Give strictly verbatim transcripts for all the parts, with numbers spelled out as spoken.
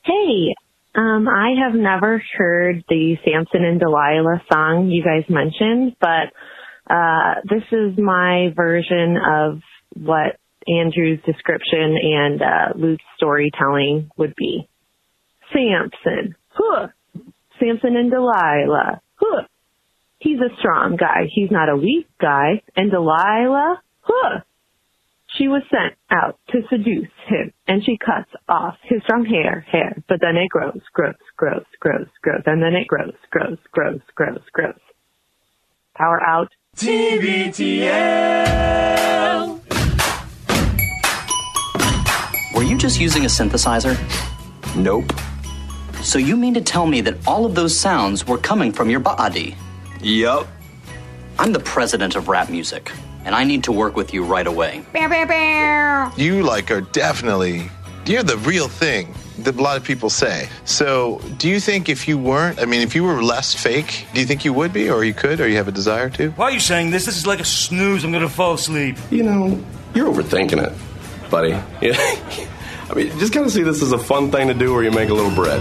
Hey, um, I have never heard the Samson and Delilah song you guys mentioned, but uh, this is my version of what Andrew's description and uh, Luke's storytelling would be. Samson, huh. Samson and Delilah, huh. He's a strong guy. He's not a weak guy. And Delilah, huh. She was sent out to seduce him, and she cuts off his strong hair, hair. But then it grows, grows, grows, grows, grows, and then it grows, grows, grows, grows, grows. Power out. T B T L. Were you just using a synthesizer? Nope. So you mean to tell me that all of those sounds were coming from your body? Yup. I'm the president of rap music, and I need to work with you right away. You, like, are definitely, you're the real thing that a lot of people say. So do you think if you weren't, I mean, if you were less fake, do you think you would be, or you could, or you have a desire to? Why are you saying this? This is like a snooze. I'm going to fall asleep. You know, you're overthinking it, buddy. Yeah. I mean, just kind of see this as a fun thing to do where you make a little bread.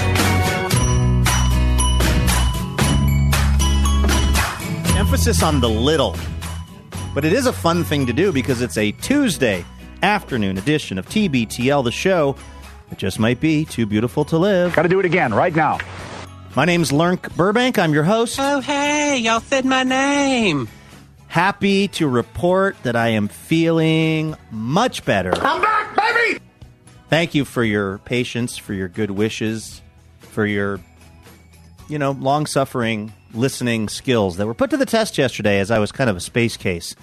Emphasis on the little. But it is a fun thing to do because it's a Tuesday afternoon edition of T B T L, the show that just might be too beautiful to live. Got to do it again right now. My name's Lurk Burbank. I'm your host. Oh, hey, y'all said my name. Happy to report that I am feeling much better. I'm back, baby! Thank you for your patience, for your good wishes, for your, you know, long-suffering listening skills that were put to the test yesterday as I was kind of a space case.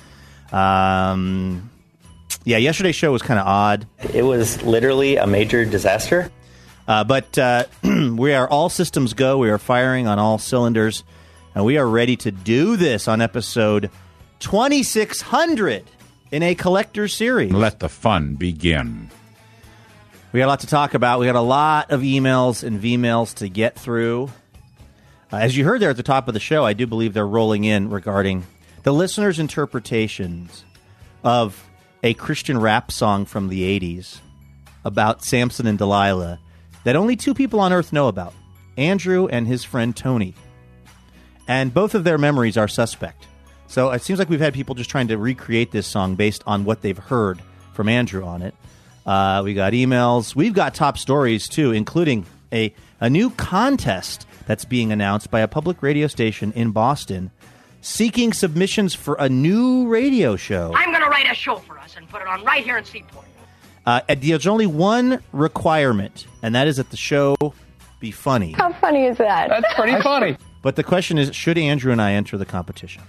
Um, yeah, yesterday's show was kind of odd. It was literally a major disaster. Uh, but uh, we are all systems go. We are firing on all cylinders. And we are ready to do this on episode twenty-six hundred in a collector series. Let the fun begin. We got a lot to talk about. We got a lot of emails and V-mails to get through. Uh, as you heard there at the top of the show, I do believe they're rolling in regarding the listeners' interpretations of a Christian rap song from the eighties about Samson and Delilah that only two people on Earth know about, Andrew and his friend Tony. And both of their memories are suspect. So it seems like we've had people just trying to recreate this song based on what they've heard from Andrew on it. Uh, we got emails. We've got top stories, too, including a, a new contest that's being announced by a public radio station in Boston seeking submissions for a new radio show. I'm going to write a show for us and put it on right here in Seaport. Uh, there's only one requirement, and that is that the show be funny. How funny is that? That's pretty funny. But the question is, should Andrew and I enter the competition?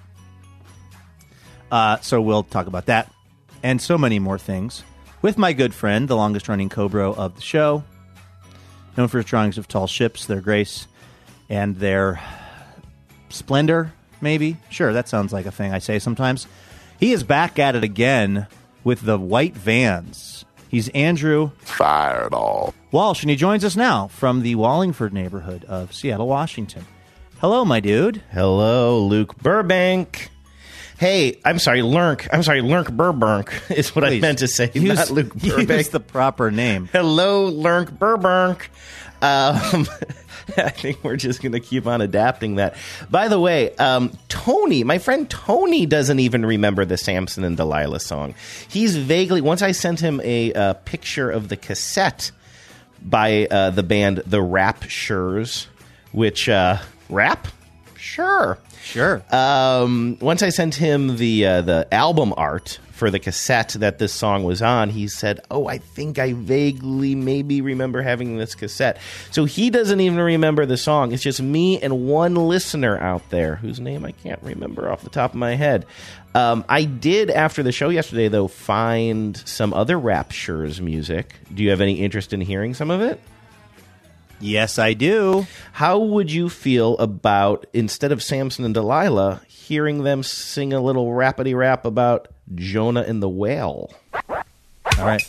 Uh, so we'll talk about that and so many more things with my good friend, the longest-running Cobra of the show, known for his drawings of tall ships, their grace, and their splendor, maybe? Sure, that sounds like a thing I say sometimes. He is back at it again with the white vans. He's Andrew Fired all. Walsh, and he joins us now from the Wallingford neighborhood of Seattle, Washington. Hello, my dude. Hello, Luke Burbank. Hey, I'm sorry, Lurk. I'm sorry, Lurk Burbank is what Please, I meant to say, use, not Luke Burbank. Use the proper name. Hello, Lurk Burbank. Um, I think we're just going to keep on adapting that. By the way, um, Tony, my friend Tony doesn't even remember the Samson and Delilah song. He's vaguely, once I sent him a uh, picture of the cassette by uh, the band The Raptures, which, uh, rap? Sure. Sure. Um, once I sent him the uh, the album art for the cassette that this song was on, he said, oh, I think I vaguely maybe remember having this cassette. So he doesn't even remember the song. It's just me and one listener out there whose name I can't remember off the top of my head. Um, I did, after the show yesterday, though, find some other Raptures music. Do you have any interest in hearing some of it? Yes, I do. How would you feel about, instead of Samson and Delilah, hearing them sing a little rapidy rap about Jonah and the whale? All right.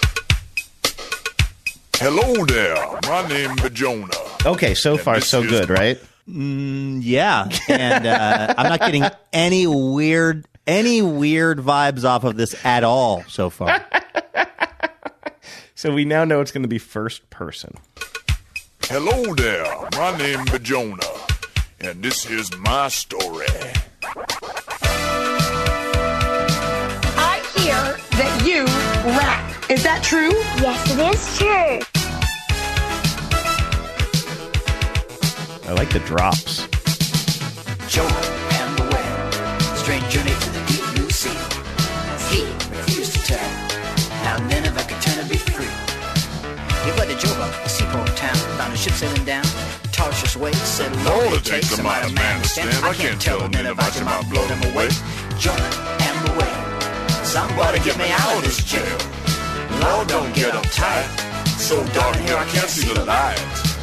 Hello there. My name is Jonah. Okay, so far so good, my- right? Mm, yeah, and uh, I'm not getting any weird, any weird vibes off of this at all so far. So we now know it's going to be first person. Hello there, my name is Jonah, and this is my story. I hear that you rap. Is that true? Yes, it is true. I like the drops. Jonah and the whale, strange journey to the deep blue sea. He refused to tell how Nineveh could turn and be free. He fled to Joppa, a seaport town, found a ship sailing down Tarshish way, said, Lord, it takes a mighty man to stand. I can't tell Nineveh, I might blow them away. Jonah and the whale, somebody get me out of this jail. Lord, don't get uptight, so dark here I can't see the light.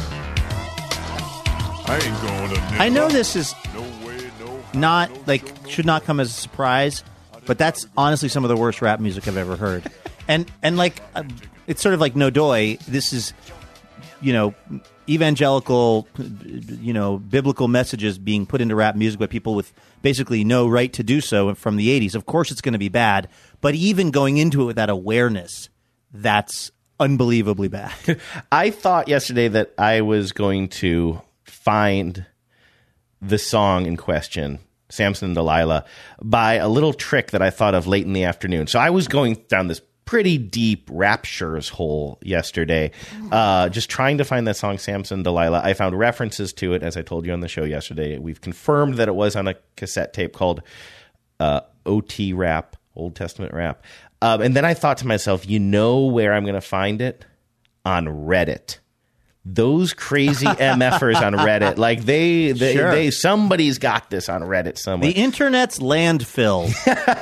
I ain't going to I know this is not, like, should not come as a surprise, but that's honestly some of the worst rap music I've ever heard. And, and like, uh, it's sort of like No Doy. This is, you know, evangelical, you know, biblical messages being put into rap music by people with basically no right to do so from the eighties. Of course it's going to be bad, but even going into it with that awareness, that's unbelievably bad. I thought yesterday that I was going to find the song in question, Samson and Delilah, by a little trick that I thought of late in the afternoon. So I was going down this pretty deep Raptures hole yesterday, uh, just trying to find that song, Samson and Delilah. I found references to it, as I told you on the show yesterday. We've confirmed that it was on a cassette tape called uh, O T Rap, Old Testament Rap. Um, and then I thought to myself, you know where I'm going to find it? On Reddit. Those crazy MFers on Reddit, like they, they, Sure. they, somebody's got this on Reddit somewhere. The internet's landfill.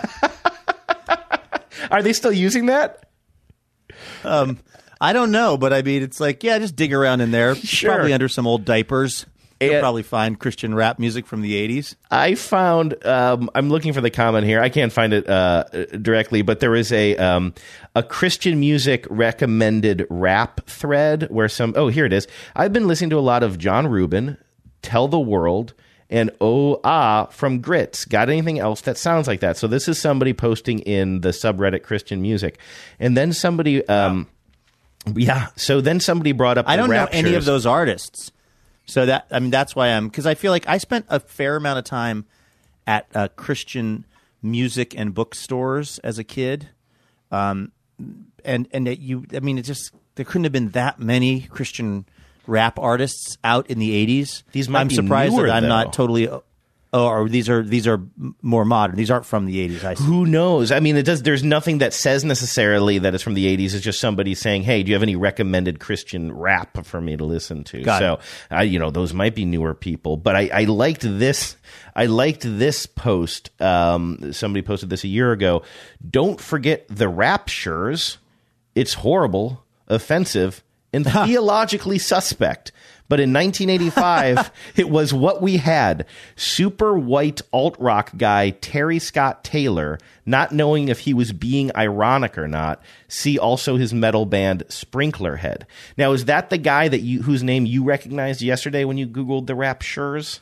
Are they still using that? Um, I don't know, but I mean, it's like, yeah, just dig around in there. Sure. Probably under some old diapers. You'll And- probably find Christian rap music from the eighties. I found, um, I'm looking for the comment here. I can't find it uh, directly, but there is a um, a Christian music recommended rap thread where some, oh, here it is. I've been listening to a lot of John Rubin, Tell the World, and Oh Ah from Grits. Got anything else that sounds like that? So this is somebody posting in the subreddit Christian music. And then somebody, um, yeah, so then somebody brought up I the don't know any Raptures. of those artists. So that, I mean, that's why I'm, because I feel like I spent a fair amount of time at uh, Christian music and bookstores as a kid. Um, and, and that you, I mean, it just, there couldn't have been that many Christian rap artists out in the eighties. These might I'm be surprised newer, that I'm though. not totally, oh, or these are, these are more modern. These aren't from the eighties. I see. Who knows? I mean, it does. There's nothing that says necessarily that it's from the eighties. It's just somebody saying, "Hey, do you have any recommended Christian rap for me to listen to?" Got so, it. I, you know, those might be newer people. But I, I liked this. I liked this post. Um, somebody posted this a year ago. Don't forget the Raptures. It's horrible, offensive, and theologically suspect. But in nineteen eighty-five, it was what we had. Super white alt-rock guy Terry Scott Taylor, not knowing if he was being ironic or not. See also his metal band Sprinklerhead. Now, is that the guy that you whose name you recognized yesterday when you Googled the Raptures?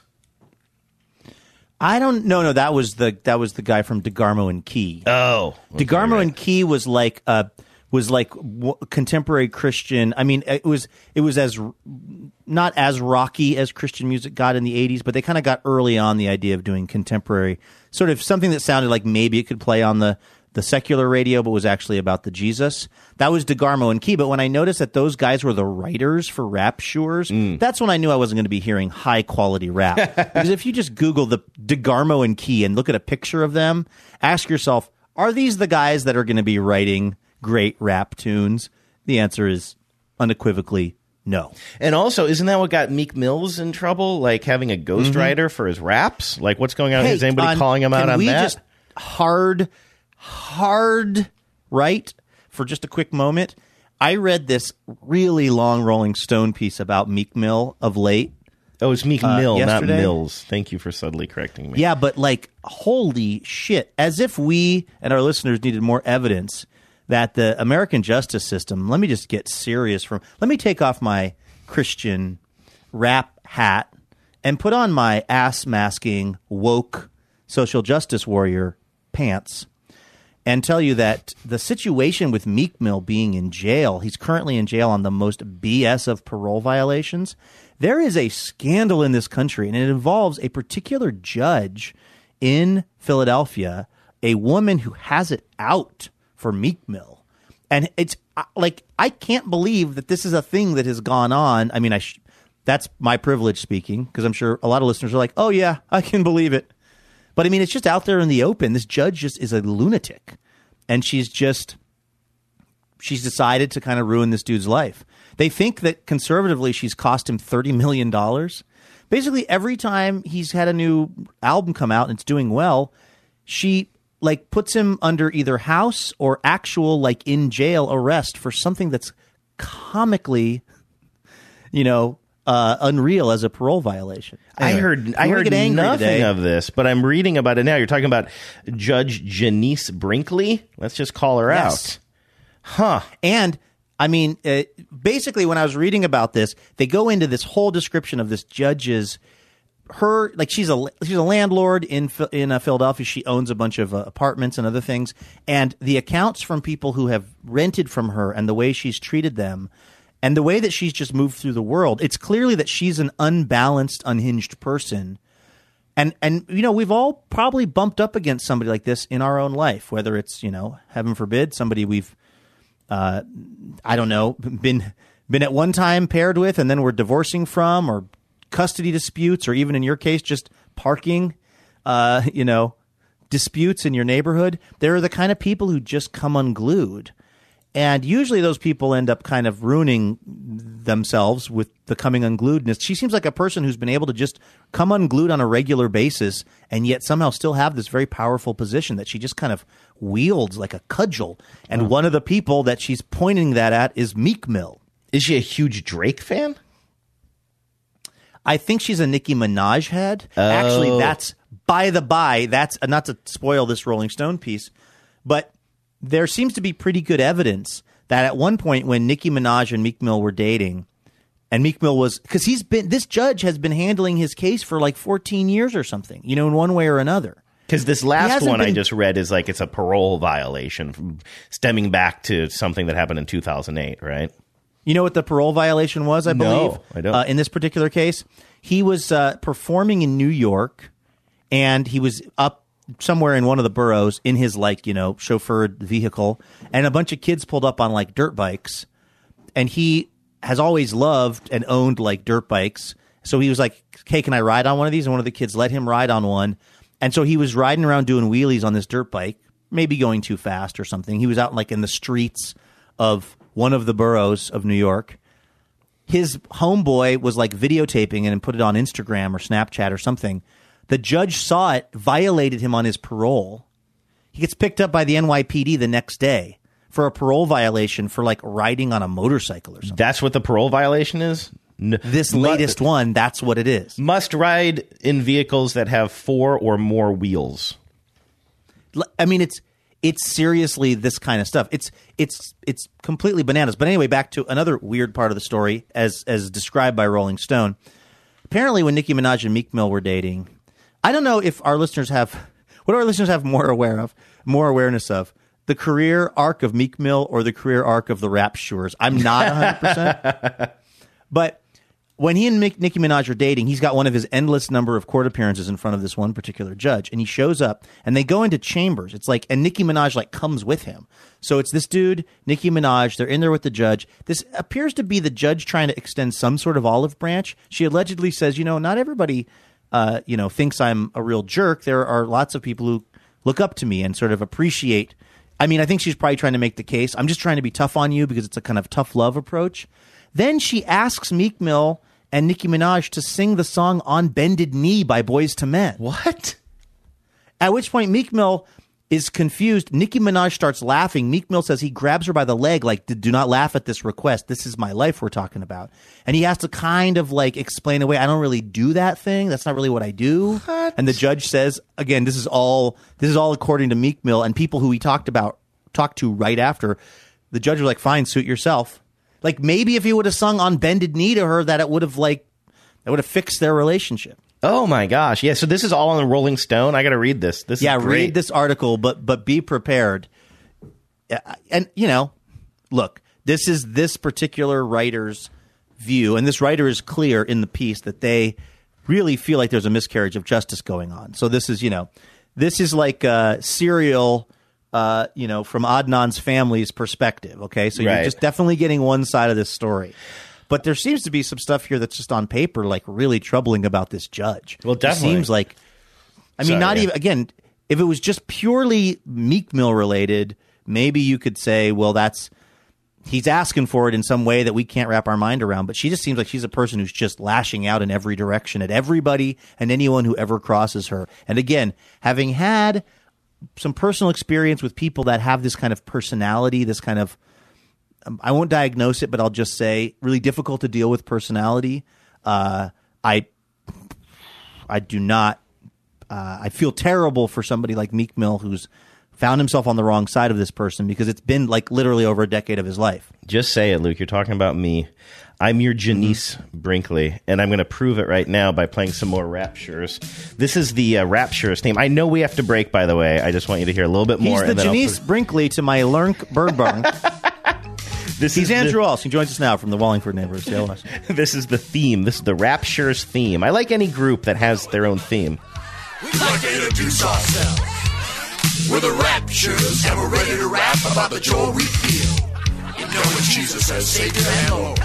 I don't know. No, that was the that was the guy from DeGarmo and Key. Oh, DeGarmo and Key was like a was like w- contemporary Christian. I mean, it was it was as not as rocky as Christian music got in the eighties, but they kind of got early on the idea of doing contemporary, sort of something that sounded like maybe it could play on the the secular radio, but was actually about the Jesus. That was DeGarmo and Key. But when I noticed that those guys were the writers for Raptures, mm. that's when I knew I wasn't going to be hearing high quality rap. Because if you just Google the DeGarmo and Key and look at a picture of them, ask yourself, are these the guys that are going to be writing great rap tunes? The answer is unequivocally no. And also, isn't that what got Meek Mills in trouble? Like having a ghostwriter mm-hmm. for his raps? Like what's going on? Hey, Is anybody on, calling him out on we that? Just hard, hard right for just a quick moment. I read this really long Rolling Stone piece about Meek Mill of late. Oh, it's Meek uh, Mill, not yesterday. Mills. Thank you for subtly correcting me. Yeah, but like, holy shit. As if we and our listeners needed more evidence that the American justice system, let me just get serious from, let me take off my Christian rap hat and put on my ass-masking, woke, social justice warrior pants and tell you that the situation with Meek Mill being in jail, he's currently in jail on the most B S of parole violations. There is a scandal in this country, and it involves a particular judge in Philadelphia, a woman who has it out for Meek Mill. And it's like, I can't believe that this is a thing that has gone on. I mean, I sh- that's my privilege speaking, because I'm sure a lot of listeners are like, oh, yeah, I can believe it. But I mean, it's just out there in the open. This judge just is a lunatic, and she's just she's decided to kind of ruin this dude's life. They think that conservatively she's cost him thirty million dollars. Basically, every time he's had a new album come out and it's doing well, she like puts him under either house or actual like in jail arrest for something that's comically, you know, Uh, unreal as a parole violation. Anyway, I heard I heard nothing today. of this, but I'm reading about it now. You're talking about Judge Janice Brinkley. Let's just call her yes. out. Huh. And, I mean, uh, basically when I was reading about this, they go into this whole description of this judge's, her, like she's a, she's a landlord in, in uh, Philadelphia. She owns a bunch of uh, apartments and other things. And the accounts from people who have rented from her and the way she's treated them, and the way that she's just moved through the world, it's clearly that she's an unbalanced, unhinged person. And, and you know, we've all probably bumped up against somebody like this in our own life, whether it's, you know, heaven forbid, somebody we've, uh, I don't know, been been at one time paired with and then we're divorcing from, or custody disputes, or even in your case, just parking, uh, you know, disputes in your neighborhood. They're the kind of people who just come unglued. And usually those people end up kind of ruining themselves with the coming ungluedness. She seems like a person who's been able to just come unglued on a regular basis and yet somehow still have this very powerful position that she just kind of wields like a cudgel. And oh. one of the people that she's pointing that at is Meek Mill. Is she a huge Drake fan? I think she's a Nicki Minaj head. Oh. Actually, that's, by the by, that's uh, not to spoil this Rolling Stone piece, but there seems to be pretty good evidence that at one point when Nicki Minaj and Meek Mill were dating, and Meek Mill was, because he's been, this judge has been handling his case for like fourteen years or something, you know, in one way or another. Because this last one been, I just read is like it's a parole violation from stemming back to something that happened in two thousand eight, right? You know what the parole violation was, I believe? No, I don't. Uh, in this particular case, he was uh, performing in New York, and he was up somewhere in one of the boroughs in his, like, you know, chauffeured vehicle, and a bunch of kids pulled up on like dirt bikes, and he has always loved and owned like dirt bikes. So he was like, hey, can I ride on one of these? And one of the kids let him ride on one. And so he was riding around doing wheelies on this dirt bike, maybe going too fast or something. He was out like in the streets of one of the boroughs of New York. His homeboy was like videotaping it and put it on Instagram or Snapchat or something. The judge saw it, violated him on his parole. He gets picked up by the N Y P D the next day for a parole violation for like riding on a motorcycle or something. That's what the parole violation is? No. This latest Mu- one, that's what it is. Must ride in vehicles that have four or more wheels. I mean, it's it's seriously this kind of stuff. It's it's it's completely bananas. But anyway, back to another weird part of the story as as described by Rolling Stone. Apparently, when Nicki Minaj and Meek Mill were dating, I don't know if our listeners have, what do our listeners have more aware of, more awareness of, the career arc of Meek Mill or the career arc of the Raptures. I'm not one hundred percent. But when he and Mick, Nicki Minaj are dating, he's got one of his endless number of court appearances in front of this one particular judge, and he shows up, and they go into chambers. It's like, and Nicki Minaj like comes with him. So it's this dude, Nicki Minaj, they're in there with the judge. This appears to be the judge trying to extend some sort of olive branch. She allegedly says, you know, not everybody Uh, you know, thinks I'm a real jerk. There are lots of people who look up to me and sort of appreciate. I mean, I think she's probably trying to make the case. I'm just trying to be tough on you because it's a kind of tough love approach. Then she asks Meek Mill and Nicki Minaj to sing the song On Bended Knee by Boyz two Men. What? At which point Meek Mill is confused. Nicki Minaj starts laughing. Meek Mill says he grabs her by the leg, like, do not laugh at this request. This is my life we're talking about. And he has to kind of like explain away, I don't really do that thing. That's not really what I do. What? And the judge says, again, this is all this is all according to Meek Mill and people who he talked about, talked to right after. The judge was like, fine, suit yourself. Like maybe if he would have sung On Bended Knee to her, that it would have like, that would have fixed their relationship. Oh my gosh. Yeah, so this is all on the Rolling Stone. I got to read this. This yeah, is great. read this article, but but be prepared and you know, look, this is this particular writer's view, and this writer is clear in the piece that they really feel like there's a miscarriage of justice going on. So this is, you know, this is like a serial, uh, you know, from Adnan's family's perspective. Okay, so Right. you're just definitely getting one side of this story. But there seems to be some stuff here that's just on paper, like really troubling about this judge. Well, definitely. It seems like, I mean, Sorry, not yeah. even, again, if it was just purely Meek Mill related, maybe you could say, well, that's, he's asking for it in some way that we can't wrap our mind around. But she just seems like she's a person who's just lashing out in every direction at everybody and anyone who ever crosses her. And again, having had some personal experience with people that have this kind of personality, this kind of, um, I won't diagnose it, but I'll just say really difficult to deal with personality. Uh, I, I do not, uh, I feel terrible for somebody like Meek Mill who's found himself on the wrong side of this person, because it's been like literally over a decade of his life. Just say it, Luke. You're talking about me. I'm your Janice Mm-hmm. Brinkley, and I'm going to prove it right now by playing some more Raptures. This is the uh, Raptures theme. I know we have to break, by the way. I just want you to hear a little bit more. He's the and then I'll Janice prove- Brinkley to my Lurk Birdbarn. This He's is Andrew the- Alls. He joins us now from the Wallingford neighborhood. C L S. This is the theme. This is the Raptures theme. I like any group that has their own theme. We'd like to introduce ourselves. We're the Raptures, and we're ready to rap about the joy we feel. You know when Jesus says, Savior and Lord.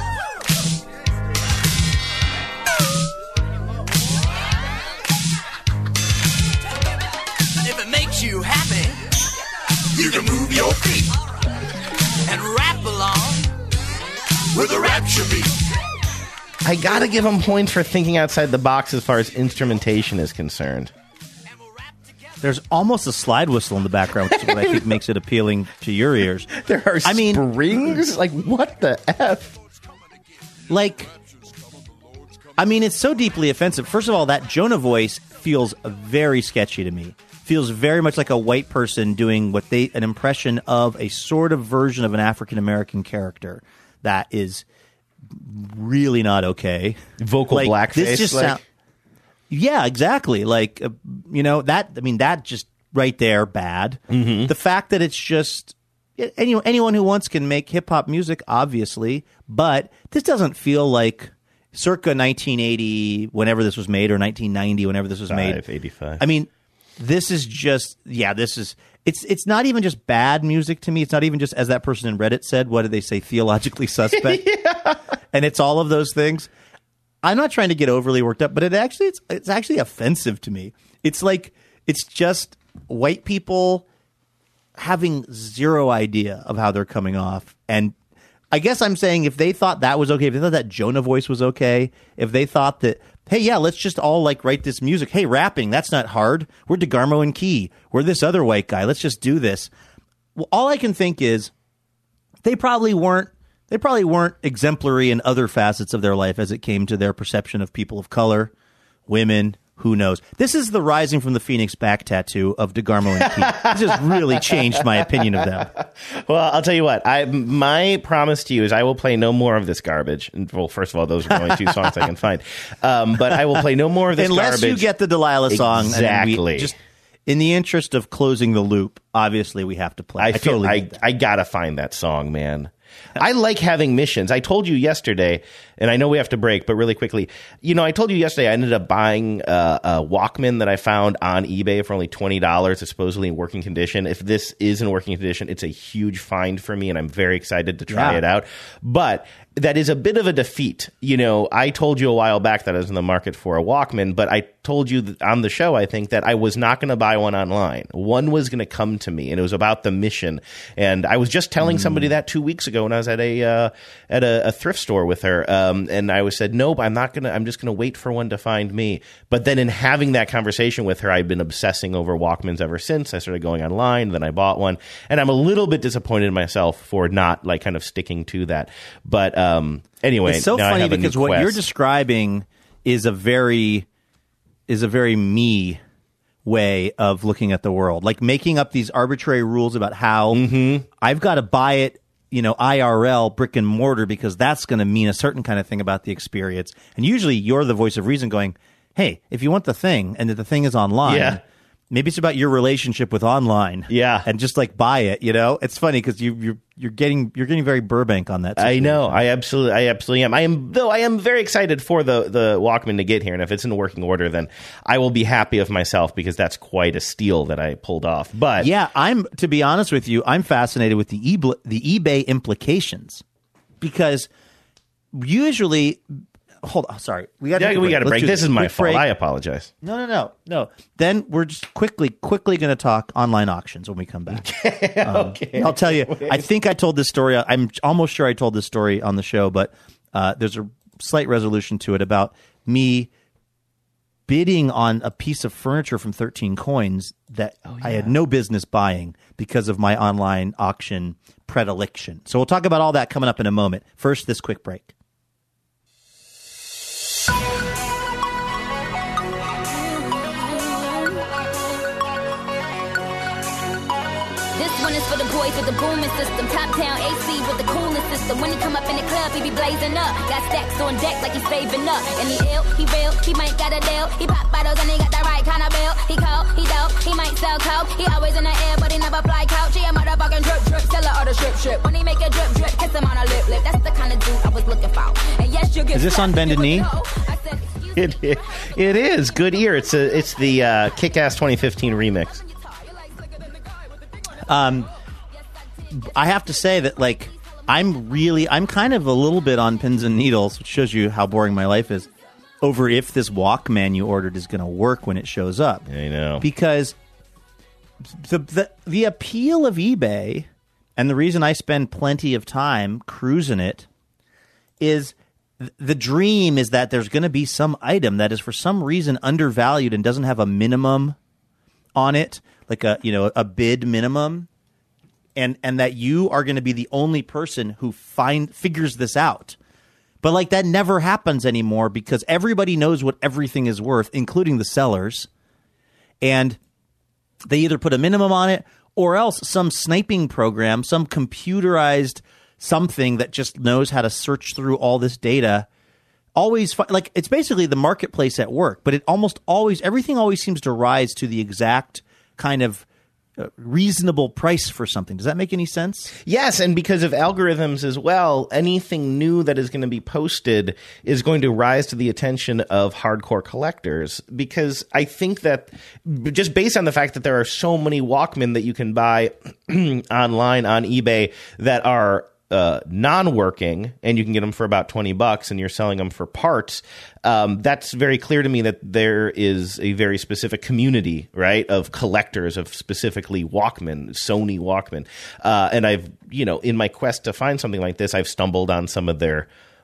If it makes you happy, You can move your feet and rap along with a rapture beat. I got to give them points for thinking outside the box as far as instrumentation is concerned. There's almost a slide whistle in the background, which is what I think makes it appealing to your ears. There are I mean, springs? Like, what the F? Like, I mean, it's so deeply offensive. First of all, that Jonah voice feels very sketchy to me. Feels very much like a white person doing what they an impression of a sort of version of an African American character that is really not okay. Vocal like, blackface. This just like- sound- yeah, exactly. Like, uh, you know, that, I mean, that just right there, bad. Mm-hmm. The fact that it's just, any, anyone who wants can make hip hop music, obviously, but this doesn't feel like circa nineteen eighty, whenever this was made, or nineteen ninety, whenever this was made. eighty-five. I mean, this is just, yeah, this is, it's it's not even just bad music to me. It's not even just, as that person in Reddit said, what did they say, theologically suspect? Yeah. And it's all of those things. I'm not trying to get overly worked up, but it actually it's it's actually offensive to me. It's like it's just white people having zero idea of how they're coming off. And I guess I'm saying if they thought that was okay, if they thought that Jonah voice was okay, if they thought that, hey, yeah, let's just all like write this music. Hey, rapping, that's not hard. We're DeGarmo and Key. We're this other white guy. Let's just do this. Well, all I can think is they probably weren't They probably weren't exemplary in other facets of their life as it came to their perception of people of color, women, who knows. This is the rising from the Phoenix back tattoo of DeGarmo and Key. This has really changed my opinion of them. Well, I'll tell you what. I my promise to you is I will play no more of this garbage. And, well, first of all, those are the only two songs I can find. Um, but I will play no more of this Unless garbage. you get the Delilah song. Exactly. And then we just, in the interest of closing the loop, obviously we have to play. I, I, feel totally I, get that. I gotta find that song, man. I like having missions. I told you yesterday, and I know we have to break, but really quickly, you know, I told you yesterday I ended up buying uh, a Walkman that I found on eBay for only twenty dollars. It's supposedly in working condition. If this is in working condition, it's a huge find for me, and I'm very excited to try Yeah. it out. But that is a bit of a defeat. You know, I told you a while back that I was in the market for a Walkman, but I told you that on the show, I think, that I was not going to buy one online. One was going to come to me, and it was about the mission. And I was just telling Mm. somebody that two weeks ago when I was at a uh, at a, a thrift store with her, um, and I was said, nope, I'm not gonna. I'm just gonna wait for one to find me. But then in having that conversation with her, I've been obsessing over Walkmans ever since. I started going online, then I bought one, and I'm a little bit disappointed in myself for not like kind of sticking to that. But um, anyway, it's so now I funny have a new because what you're quest. describing is a very is a very me way of looking at the world, like making up these arbitrary rules about how Mm-hmm. I've got to buy it, you know, I R L, brick and mortar, because that's going to mean a certain kind of thing about the experience. And usually you're the voice of reason going, hey, if you want the thing and that the thing is online, Yeah. maybe it's about your relationship with online. Yeah, and just like buy it. You know, it's funny because you you're you're getting you're getting very Burbank on that situation. I know. I absolutely I absolutely am. I am though. I am very excited for the the Walkman to get here, and if it's in working order, then I will be happy of myself because that's quite a steal that I pulled off. But yeah, I'm to be honest with you, I'm fascinated with the e the eBay implications because usually. Hold on, sorry. We got yeah, we got to break. This is my fault. Break. I apologize. No, no, no, no. Then we're just quickly, quickly going to talk online auctions when we come back. Okay. Um, okay. I'll tell you. I think I told this story. I'm almost sure I told this story on the show, but uh, there's a slight resolution to it about me bidding on a piece of furniture from thirteen Coins that oh, yeah. I had no business buying because of my online auction predilection. So we'll talk about all that coming up in a moment. First, this quick break. For the boys with the booming system, top down A C with the coolest system. When he come up in the club, he be blazing up. Got stacks on deck like he's saving up. And he ill, he real, he might got a deal. He pop bottles and he got the right kind of bill. He cold, he dope, he might sell coke. He always in the air, but he never fly couch. He a motherfucking drip drip, seller or the strip strip. When he make a drip drip, kiss him on a lip lip. That's the kind of dude I was looking for. And yes, you get. Is this on Bended Knee? It, it it is good ear. It's a it's the uh, Kick-Ass twenty fifteen remix. Um. I have to say that, like, I'm really, I'm kind of a little bit on pins and needles, which shows you how boring my life is, over if this Walkman you ordered is going to work when it shows up. I know. Because the, the the appeal of eBay, and the reason I spend plenty of time cruising it, is th- the dream is that there's going to be some item that is for some reason undervalued and doesn't have a minimum on it, like a, you know, a bid minimum. And and that you are going to be the only person who find figures this out. But like that never happens anymore because everybody knows what everything is worth, including the sellers. And they either put a minimum on it or else some sniping program, some computerized something that just knows how to search through all this data. Always fi- like it's basically the marketplace at work, but it almost always everything always seems to rise to the exact kind of reasonable price for something. Does that make any sense? Yes, and because of algorithms as well, anything new that is going to be posted is going to rise to the attention of hardcore collectors, because I think that just based on the fact that there are so many Walkmen that you can buy online on eBay that are Uh, non-working, and you can get them for about twenty bucks, and you're selling them for parts. Um, that's very clear to me that there is a very specific community, right, of collectors of specifically Walkman, Sony Walkman. Uh, and I've, you know, in my quest to find something like this, I've stumbled on some of their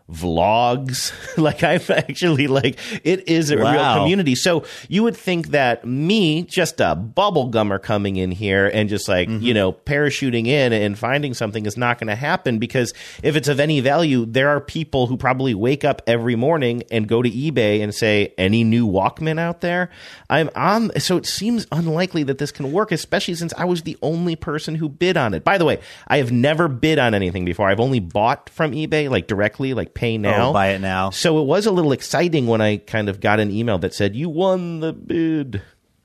vlogs. Like I've actually like it is a wow. real community. So you would think that me, just a bubblegummer coming in here and just like, mm-hmm. you know, parachuting in and finding something is not going to happen, because if it's of any value, there are people who probably wake up every morning and go to eBay and say, any new Walkman out there? I'm on. So it seems unlikely that this can work, especially since I was the only person who bid on it. By the way, I have never bid on anything before. I've only bought from eBay, like directly, like pay now. Oh, buy it now. So it was a little exciting when I kind of got an email that said, you won the bid.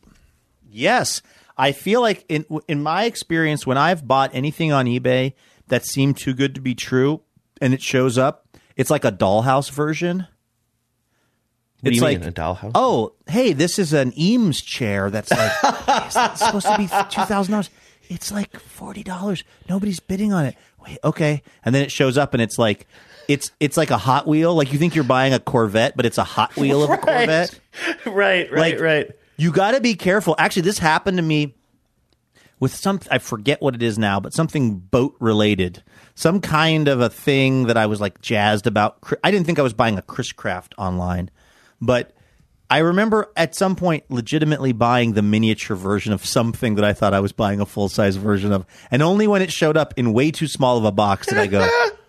Yes. I feel like in in my experience, when I've bought anything on eBay that seemed too good to be true and it shows up, it's like a dollhouse version. What it's do you like mean, a dollhouse? Oh, hey, this is an Eames chair that's like it's supposed to be two thousand dollars. It's like forty dollars. Nobody's bidding on it. Wait, okay. And then it shows up and it's like It's it's like a Hot Wheel. Like you think you're buying a Corvette, but it's a Hot Wheel of a right. Corvette. Right, right, like, right. You got to be careful. Actually, this happened to me with some, I forget what it is now, but something boat related. Some kind of a thing that I was like jazzed about. I didn't think I was buying a Chris Craft online, but I remember at some point legitimately buying the miniature version of something that I thought I was buying a full-size version of. And only when it showed up in way too small of a box did I go,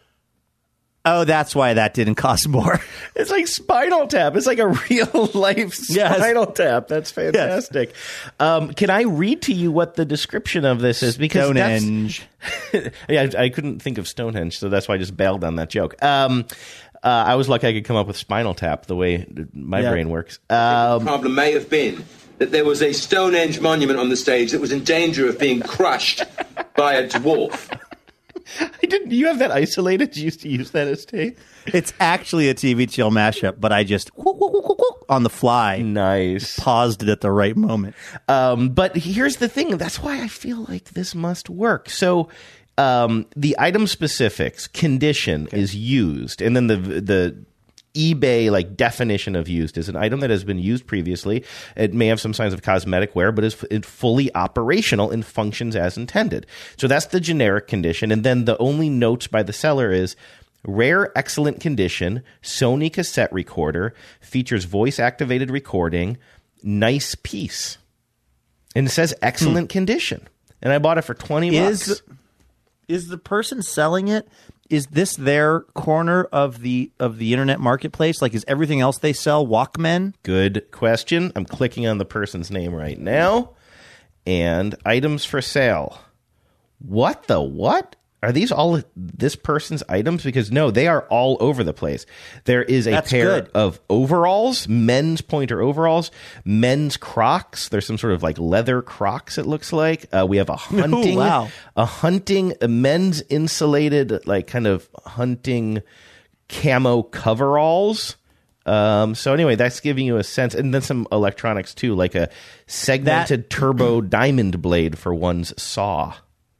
oh, that's why that didn't cost more. It's like Spinal Tap. It's like a real life Spinal yes. Tap. That's fantastic. Yes. Um, can I read to you what the description of this is? Because Stonehenge. yeah, I, I couldn't think of Stonehenge, so that's why I just bailed on that joke. Um, uh, I was lucky I could come up with Spinal Tap the way my yeah. brain works. Um, the problem may have been that there was a Stonehenge monument on the stage that was in danger of being crushed by a dwarf. I didn't. You have that isolated? You used to use that as tape? It's actually a T V Chill mashup, but I just whoop, whoop, whoop, whoop, on the fly. Nice. Paused it at the right moment. Um, but here's the thing. That's why I feel like this must work. So um, the item specifics condition okay. is used, and then the the eBay like definition of used is an item that has been used previously. It may have some signs of cosmetic wear, but is f- fully operational and functions as intended. So that's the generic condition. And then the only notes by the seller is rare, excellent condition, Sony cassette recorder, features voice activated recording, nice piece. And it says excellent hmm. condition. And I bought it for twenty is, bucks. Is the person selling it, is this their corner of the of the internet marketplace? Like, is everything else they sell Walkmen? Good question. I'm clicking on the person's name right now. And items for sale. What the what? Are these all this person's items? Because no, they are all over the place. There is a That's pair good. of overalls, men's pointer overalls, men's Crocs. There's some sort of like leather Crocs, it looks like. Uh, we have a hunting, Ooh, wow. a hunting, a men's insulated, like kind of hunting camo coveralls. Um, so anyway, that's giving you a sense. And then some electronics too, like a segmented that, turbo diamond blade for one's saw.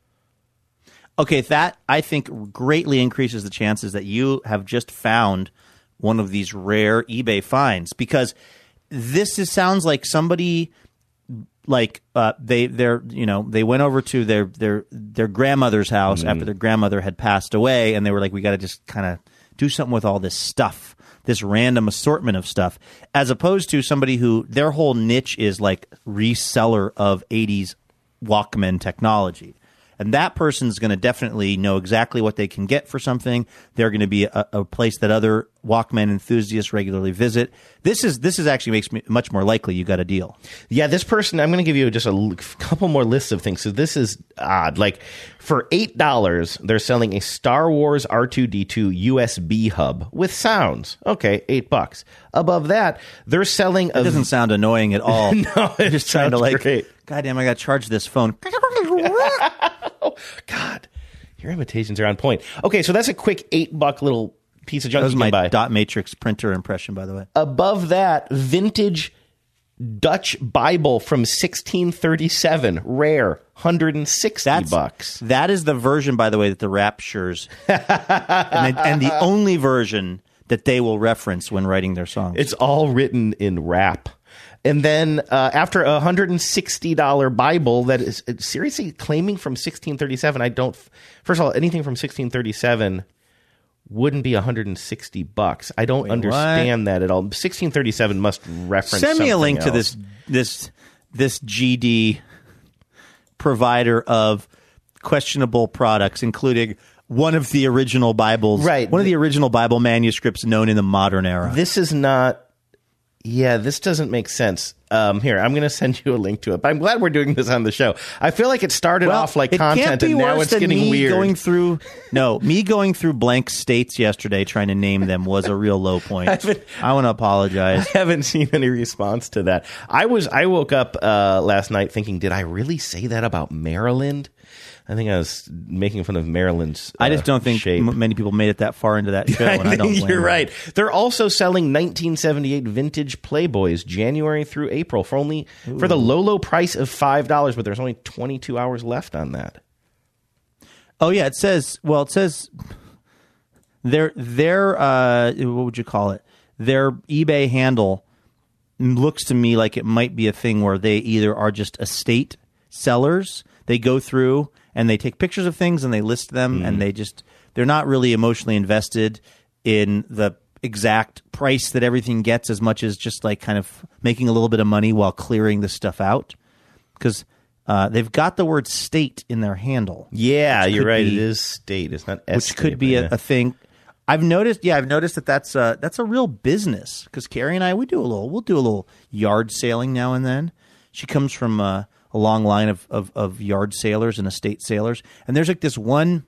Okay, that, I think, greatly increases the chances that you have just found one of these rare eBay finds, because this is, sounds like somebody, like, uh, they they're you know they went over to their their their grandmother's house mm. after their grandmother had passed away, and they were like, we got to just kind of do something with all this stuff, this random assortment of stuff, as opposed to somebody who their whole niche is like reseller of eighties Walkman technology. And that person's going to definitely know exactly what they can get for something. They're going to be a, a place that other Walkman enthusiasts regularly visit. This is this is actually makes me much more likely you got a deal. Yeah, this person, I'm going to give you just a l- couple more lists of things. So this is odd. Like for eight dollars, they're selling a Star Wars R two D two U S B hub with sounds. Okay, eight bucks. Above that, they're selling. It a, doesn't sound annoying at all. No, I'm just trying to like. Great. God damn, I got to charge this phone. Oh, God, your imitations are on point. Okay, so that's a quick eight buck little piece of junk. That was you my can buy. dot matrix printer impression, by the way. Above that, vintage Dutch Bible from sixteen thirty-seven, rare, one hundred sixty That's, bucks. That is the version, by the way, that the Raptures, and, they, and the only version that they will reference when writing their songs. It's all written in rap. And then uh, after a one hundred sixty dollars Bible that is seriously claiming from sixteen thirty-seven, I don't. First of all, anything from sixteen thirty-seven wouldn't be one hundred sixty bucks. I don't Wait, understand what? that at all. sixteen thirty-seven must reference. Send me a link else. to this this this G D provider of questionable products, including one of the original Bibles, right? One of the original Bible manuscripts known in the modern era. This is not. Yeah, this doesn't make sense. Um, here, I'm going to send you a link to it. But I'm glad we're doing this on the show. I feel like it started well, off like it content, can't be and now worse it's than getting me weird. Going through, no, me going through blank states yesterday trying to name them was a real low point. I want to apologize. I haven't seen any response to that. I was. I woke up uh, last night thinking, did I really say that about Maryland? I think I was making fun of Maryland's uh, I just don't think shape. m- many people made it that far into that show, I and I don't blame You're them. right. They're also selling nineteen seventy-eight vintage Playboys January through April for only Ooh. for the low, low price of five dollars, but there's only twenty-two hours left on that. Oh, yeah. It says, well, it says their, their uh, what would you call it? Their eBay handle looks to me like it might be a thing where they either are just estate sellers. They go through and they take pictures of things and they list them, mm. and they just, they're not really emotionally invested in the exact price that everything gets as much as just like kind of making a little bit of money while clearing this stuff out. Because uh, they've got the word state in their handle. Yeah, you're right. Be, it is state. It's not estate. Which could be a, yeah. a thing. I've noticed, yeah, I've noticed that that's a, that's a real business. Because Carrie and I, we do a little, we'll do a little yard sailing now and then. She comes from uh, a long line of, of, of yard sailors and estate sailors. And there's like this one,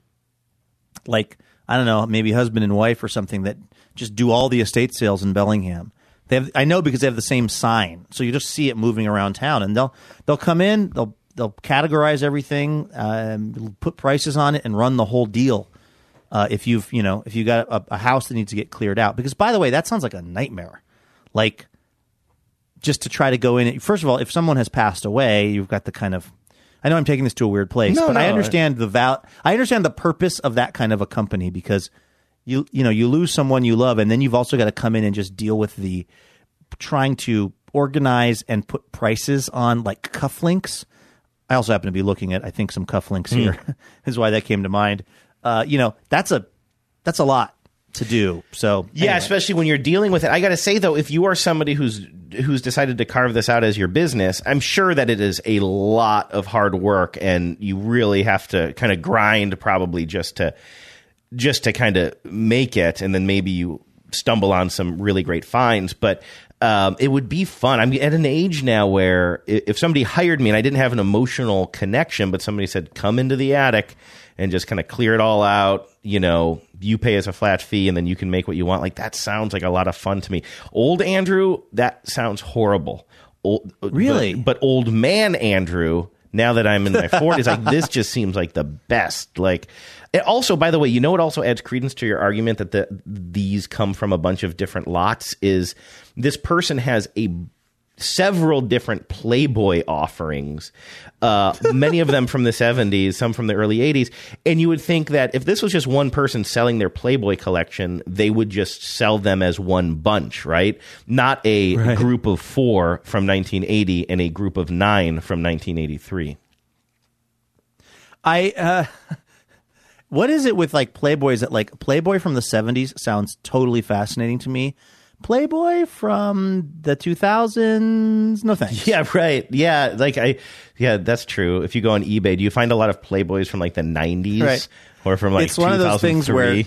like, I don't know, maybe husband and wife or something that just do all the estate sales in Bellingham. They have, I know because they have the same sign, so you just see it moving around town, and they'll they'll come in, they'll they'll categorize everything, um, put prices on it, and run the whole deal. Uh, if you've you know if you got a, a house that needs to get cleared out, because by the way, that sounds like a nightmare. Like just to try to go in. First of all, if someone has passed away, you've got the kind of. I know I'm taking this to a weird place, no, but no, I understand the val- I understand the purpose of that kind of a company because. You you know you lose someone you love, and then you've also got to come in and just deal with the trying to organize and put prices on like cufflinks. I also happen to be looking at I think some cufflinks mm. here. Is why that came to mind. Uh, you know that's a that's a lot to do. So yeah, anyway. Especially when you're dealing with it. I got to say though, if you are somebody who's who's decided to carve this out as your business, I'm sure that it is a lot of hard work, and you really have to kind of grind probably just to. just to kind of make it, and then maybe you stumble on some really great finds. But um, it would be fun. I'm at an age now where if somebody hired me and I didn't have an emotional connection, but somebody said, come into the attic and just kind of clear it all out, you know, you pay us a flat fee and then you can make what you want. Like, that sounds like a lot of fun to me. Old Andrew, that sounds horrible. Old, really? But, but old man Andrew, now that I'm in my forties, like this just seems like the best. Like, it also, by the way, you know what also adds credence to your argument that the these come from a bunch of different lots is this person has a several different Playboy offerings, uh, many of them from the seventies, some from the early eighties. And you would think that if this was just one person selling their Playboy collection, they would just sell them as one bunch, right? Not a right. group of four from nineteen eighty and a group of nine from nineteen eighty-three. I, uh, what is it with like Playboys that like Playboy from the seventies sounds totally fascinating to me. Playboy from the two thousands, no thanks. Yeah, right. Yeah, like I, yeah, that's true. If you go on eBay, do you find a lot of Playboys from like the nineties right. or from like it's one of those things where,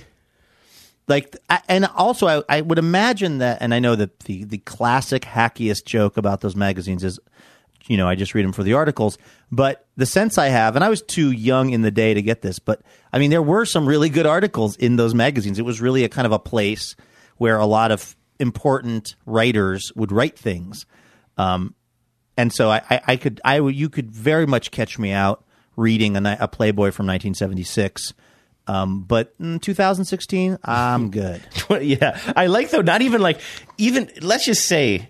like, and also I, I would imagine that, and I know that the the classic hackiest joke about those magazines is, you know, I just read them for the articles, but the sense I have, and I was too young in the day to get this, but I mean, there were some really good articles in those magazines. It was really a kind of a place where a lot of important writers would write things, um, and so I, I, I could, I you could very much catch me out reading a, a Playboy from nineteen seventy-six. Um, but in two thousand sixteen, I'm good. Yeah, I like though. Not even like even let's just say,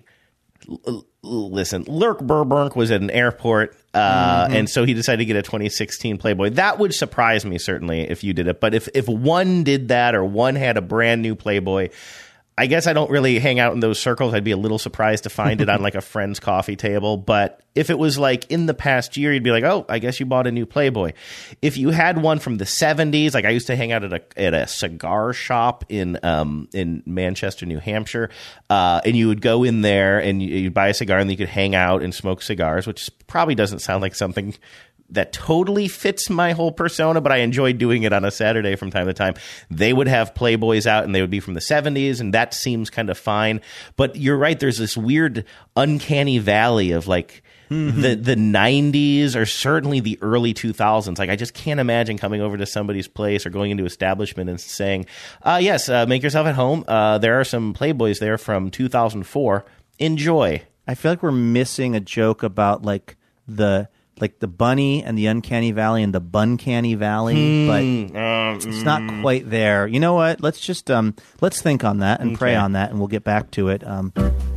l- listen, Lurk Burbank was at an airport, uh, mm-hmm. and so he decided to get a twenty sixteen Playboy. That would surprise me certainly if you did it. But if if one did that or one had a brand new Playboy. I guess I don't really hang out in those circles. I'd be a little surprised to find it on like a friend's coffee table. But if it was like in the past year, you'd be like, oh, I guess you bought a new Playboy. If you had one from the seventies, like I used to hang out at a at a cigar shop in um, in Manchester, New Hampshire, uh, and you would go in there and you'd buy a cigar and you could hang out and smoke cigars, which probably doesn't sound like something that totally fits my whole persona, but I enjoy doing it on a Saturday from time to time. They would have Playboys out, and they would be from the seventies, and that seems kind of fine. But you're right, there's this weird uncanny valley of like mm-hmm. the, the nineties or certainly the early two thousands. Like I just can't imagine coming over to somebody's place or going into establishment and saying, uh, yes, uh, make yourself at home. Uh, there are some Playboys there from two thousand four. Enjoy. I feel like we're missing a joke about like the... like the bunny and the uncanny valley and the buncanny valley, mm, but uh, it's mm. not quite there. You know what? Let's just um, let's think on that and okay. pray on that, and we'll get back to it. Um,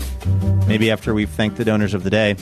maybe after we've thanked the donors of the day.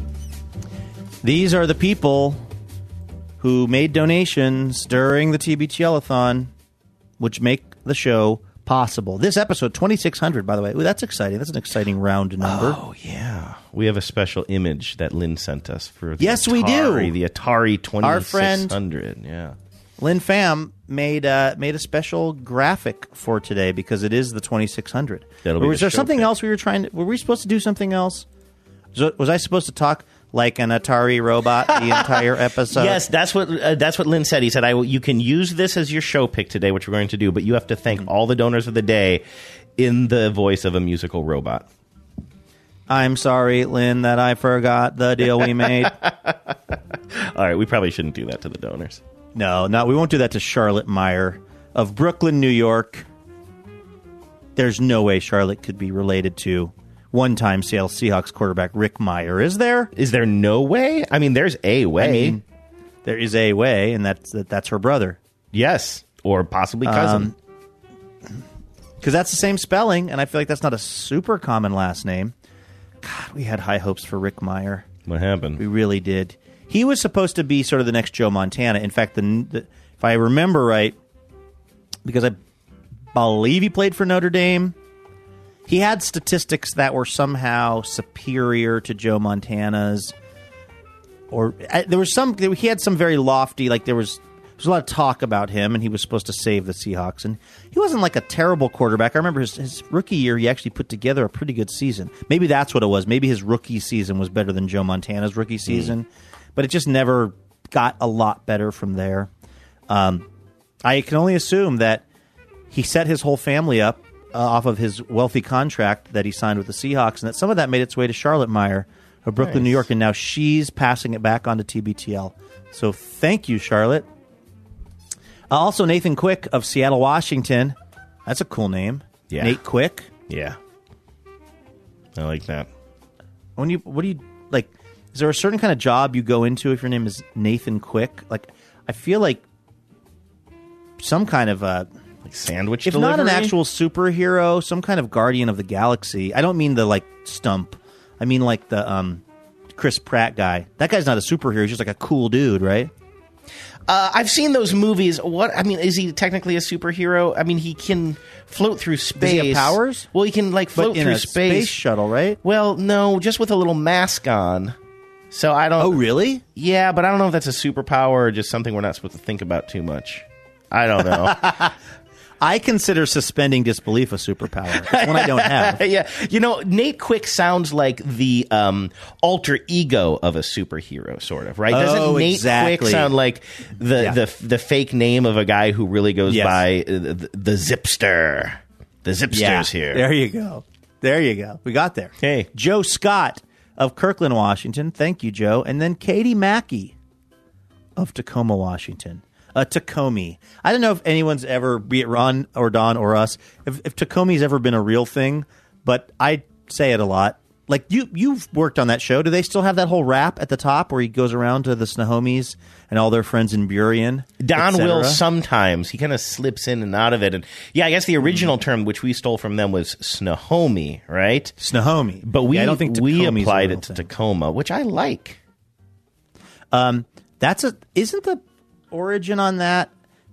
These are the people who made donations during the T B T L-a-thon, which make the show possible. This episode, twenty-six hundred, by the way. Ooh, that's exciting. That's an exciting round number. Oh, yeah. We have a special image that Lynn sent us for the yes, Atari, we do. The Atari twenty-six hundred. Our friend, yeah. Lynn Pham made uh, made a special graphic for today because it is the twenty-six hundred. That'll or be was the there something pick. else we were trying to... Were we supposed to do something else? Was I supposed to talk like an Atari robot the entire episode? Yes, that's what uh, that's what Lynn said. He said, "I will, you can use this as your show pick today, which we're going to do, but you have to thank mm-hmm. all the donors of the day in the voice of a musical robot." I'm sorry, Lynn, that I forgot the deal we made. All right, we probably shouldn't do that to the donors. No, no, we won't do that to Charlotte Meyer of Brooklyn, New York. There's no way Charlotte could be related to... one-time Seattle Seahawks quarterback Rick Meyer. Is there? Is there no way? I mean, there's a way. I mean, there is a way, and that's that, that's her brother. Yes, or possibly cousin. Because um, that's the same spelling, and I feel like that's not a super common last name. God, we had high hopes for Rick Meyer. What happened? We really did. He was supposed to be sort of the next Joe Montana. In fact, the, the if I remember right, because I believe he played for Notre Dame, he had statistics that were somehow superior to Joe Montana's. Or uh, there was some, he had some very lofty, like there was, there was a lot of talk about him, and he was supposed to save the Seahawks. And he wasn't like a terrible quarterback. I remember his, his rookie year, he actually put together a pretty good season. Maybe that's what it was. Maybe his rookie season was better than Joe Montana's rookie season. Mm. But it just never got a lot better from there. Um, I can only assume that he set his whole family up uh, off of his wealthy contract that he signed with the Seahawks, and that some of that made its way to Charlotte Meyer of Brooklyn, nice. New York, and now she's passing it back on to T B T L. So thank you, Charlotte. Uh, also, Nathan Quick of Seattle, Washington. That's a cool name. Yeah. Nate Quick. Yeah. I like that. When you, what do you, like, is there a certain kind of job you go into if your name is Nathan Quick? Like, I feel like some kind of a... Like sandwich if delivery? Not an actual superhero, some kind of Guardian of the Galaxy. I don't mean the, like, Stump. I mean, like, the um, Chris Pratt guy. That guy's not a superhero. He's just, like, a cool dude, right? Uh, I've seen those movies. What I mean, is he technically a superhero? I mean, he can float through space. Does he have powers? Well, he can, like, float but in through a space. space shuttle, right? Well, no, just with a little mask on. So I don't... Oh, really? Yeah, but I don't know if that's a superpower or just something we're not supposed to think about too much. I don't know. I consider suspending disbelief a superpower. It's one I don't have. Yeah. You know, Nate Quick sounds like the um, alter ego of a superhero, sort of, right? Doesn't oh, Nate exactly. Quick sound like the, yeah. the the fake name of a guy who really goes yes. by uh, the, the Zipster? The Zipster's yeah. here. There you go. There you go. We got there. Hey. Joe Scott of Kirkland, Washington. Thank you, Joe. And then Katie Mackey of Tacoma, Washington. Uh, Tacoma. I don't know if anyone's ever, be it Ron or Don or us, if, if Tacomi's ever been a real thing, but I say it a lot. Like, you, you've worked on that show. Do they still have that whole rap at the top where he goes around to the Snohomies and all their friends in Burien? Don will sometimes. He kind of slips in and out of it. And yeah, I guess the original term, which we stole from them, was Snohomi, right? Snohomi. But we, yeah, I don't think we Tacomi's applied it to thing. Tacoma, which I like. Um, that's a, isn't the origin on that,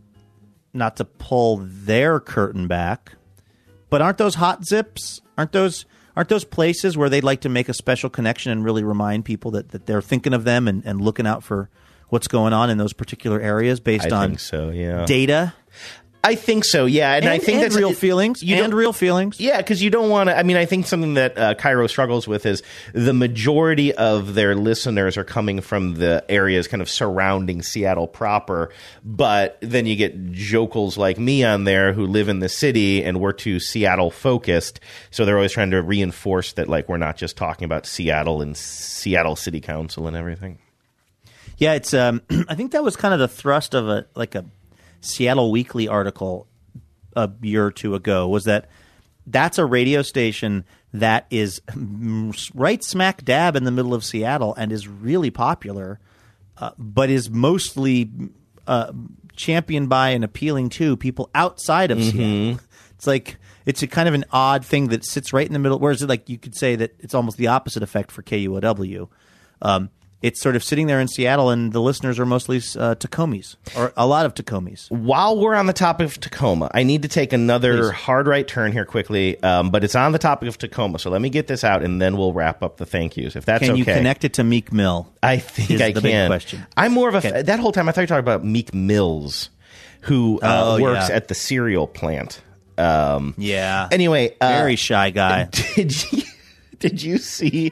not to pull their curtain back, but aren't those hot zips? Aren't those aren't those places where they'd like to make a special connection and really remind people that, that they're thinking of them and, and looking out for what's going on in those particular areas based I on think so, yeah. data? I think so, yeah, and, and I think and that's real it, feelings you and real feelings. Yeah, because you don't want to. I mean, I think something that uh, Cairo struggles with is the majority of their listeners are coming from the areas kind of surrounding Seattle proper, but then you get jokels like me on there who live in the city and we're too Seattle focused, so they're always trying to reinforce that, like, we're not just talking about Seattle and Seattle City Council and everything. Yeah, it's. Um, I think that was kind of the thrust of a like a Seattle Weekly article a year or two ago, was that that's a radio station that is right smack dab in the middle of Seattle and is really popular, uh, but is mostly uh, championed by and appealing to people outside of Mm-hmm. Seattle. It's like it's a kind of an odd thing that sits right in the middle. Whereas it, like you could say that it's almost the opposite effect for K U O W. Um, It's sort of sitting there in Seattle, and the listeners are mostly uh, Tacomis, or a lot of Tacomis. While we're on the topic of Tacoma, I need to take another Please. hard right turn here quickly, um, but it's on the topic of Tacoma, so let me get this out, and then we'll wrap up the thank yous, if that's can okay. you connect it to Meek Mill? I think is I the can. Big question. I'm more of a Okay. that whole time I thought you were talking about Meek Mills, who uh, Oh, works yeah. at the cereal plant. Um, Yeah. Anyway, uh, Very shy guy. Did you? Did you see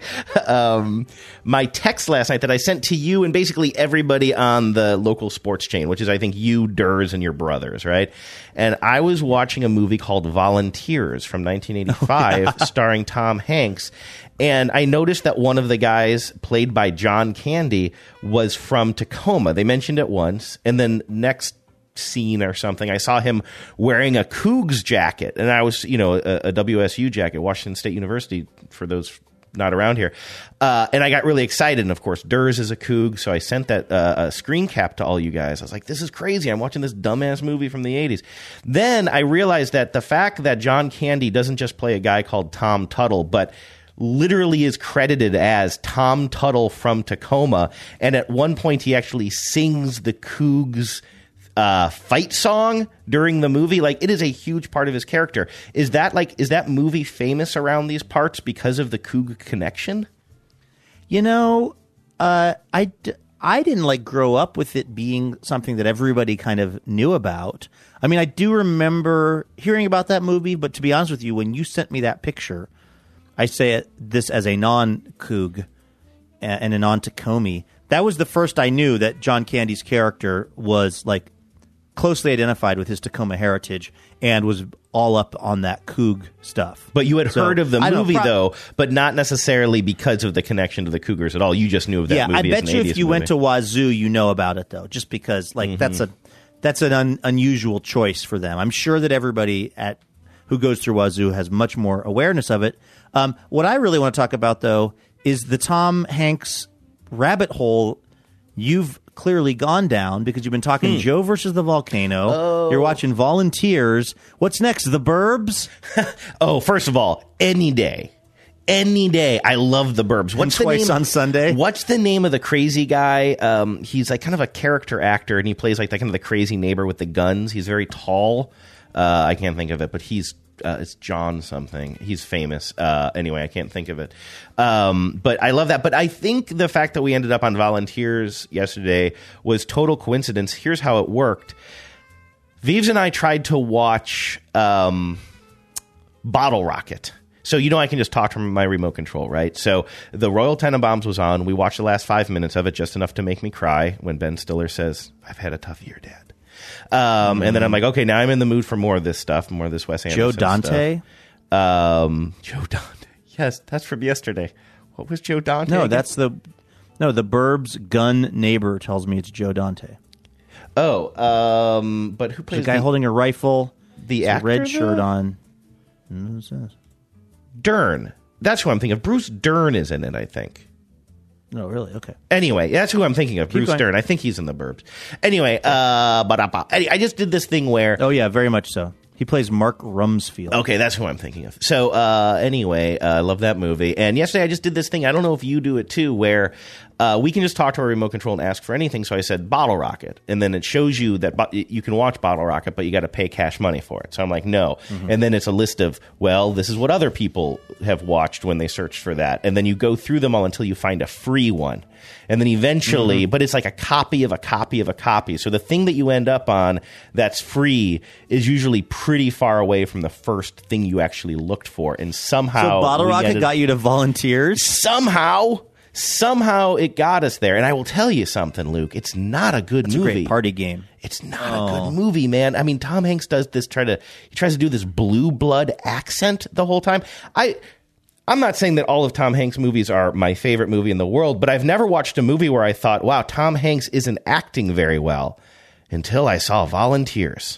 um, my text last night that I sent to you and basically everybody on the local sports chain, which is, I think, you, Durs, and your brothers, right? And I was watching a movie called Volunteers from nineteen eighty-five, oh, yeah. starring Tom Hanks. And I noticed that one of the guys, played by John Candy, was from Tacoma. They mentioned it once. And then next scene or something. I saw him wearing a Cougs jacket, and I was, you know, a, a W S U jacket, Washington State University, for those not around here. Uh, and I got really excited. And of course, Durs is a Coug. So I sent that uh, a screen cap to all you guys. I was like, this is crazy. I'm watching this dumbass movie from the eighties. Then I realized that the fact that John Candy doesn't just play a guy called Tom Tuttle, but literally is credited as Tom Tuttle from Tacoma. And at one point, he actually sings the Cougs uh, fight song during the movie. Like, it is a huge part of his character. Is that like, is that movie famous around these parts because of the Coug connection? You know, uh, I, d- I didn't like grow up with it being something that everybody kind of knew about. I mean, I do remember hearing about that movie, but to be honest with you, when you sent me that picture, I say it, this as a non-Coug and a non-Tacomi, that was the first I knew that John Candy's character was like closely identified with his Tacoma heritage and was all up on that Coug stuff. But you had So, heard of the I don't know, movie, pro- though, but not necessarily because of the connection to the Cougars at all. You just knew of that yeah, movie. I bet as an you if eighties you movie. went to Wazoo, you know about it though, just because like that's a that's an un, unusual choice for them. I'm sure that everybody at who goes through Wazoo has much more awareness of it. Um, what I really want to talk about though is the Tom Hanks rabbit hole you've clearly gone down because you've been talking Hmm. Joe versus the Volcano. Oh. You're watching Volunteers. What's next? The Burbs? Oh, first of all, any day. Any day. I love the Burbs. What's the Twice name? on Sunday? What's the name of the crazy guy? Um, he's like kind of a character actor, and he plays like that kind of the crazy neighbor with the guns. He's very tall. Uh, I can't think of it, but he's uh, it's John something. He's famous. Uh, anyway, I can't think of it. Um, but I love that. But I think the fact that we ended up on Volunteers yesterday was total coincidence. Here's how it worked. Vives and I tried to watch um, Bottle Rocket. So, you know, I can just talk from my remote control, right? So the Royal Tenenbaums was on. We watched the last five minutes of it, just enough to make me cry when Ben Stiller says, "I've had a tough year, Dad." Um, mm. And then I'm like, okay, now I'm in the mood for more of this stuff, more of this Wes Anderson Joe Dante? stuff. Um, Joe Dante. Yes, that's from yesterday. What was Joe Dante? No, again? that's the no. The Burbs gun neighbor tells me it's Joe Dante. Oh, um, but who plays the guy the, holding a rifle? The a actor, red shirt though? on. Who's this? Dern. That's who I'm thinking of. Bruce Dern is in it, I think. No, really? Okay. Anyway, that's who I'm thinking of. Keep Bruce going. Dern. I think he's in the Burbs. Anyway, uh, but I just did this thing where. Oh yeah, very much so. He plays Mark Rumsfeld. Okay, that's who I'm thinking of. So uh, anyway, I uh, love that movie. And yesterday I just did this thing. I don't know if you do it too, where uh, we can just talk to our remote control and ask for anything. So I said Bottle Rocket, and then it shows you that bo- you can watch Bottle Rocket, but you got to pay cash money for it. So I'm like, no. Mm-hmm. And then it's a list of, well, this is what other people have watched when they searched for that. And then you go through them all until you find a free one. And then eventually, mm-hmm. but it's like a copy of a copy of a copy. So the thing that you end up on that's free is usually pretty far away from the first thing you actually looked for. And somehow... So Bottle Rocket ended, got you to Volunteers? Somehow... Somehow it got us there. And I will tell you something, Luke. It's not a good It's movie. a great party game. It's not oh. a good movie, man. I mean, Tom Hanks does this, try to, he tries to do this blue blood accent the whole time. I... I'm not saying that all of Tom Hanks' movies are my favorite movie in the world, but I've never watched a movie where I thought, wow, Tom Hanks isn't acting very well until I saw Volunteers.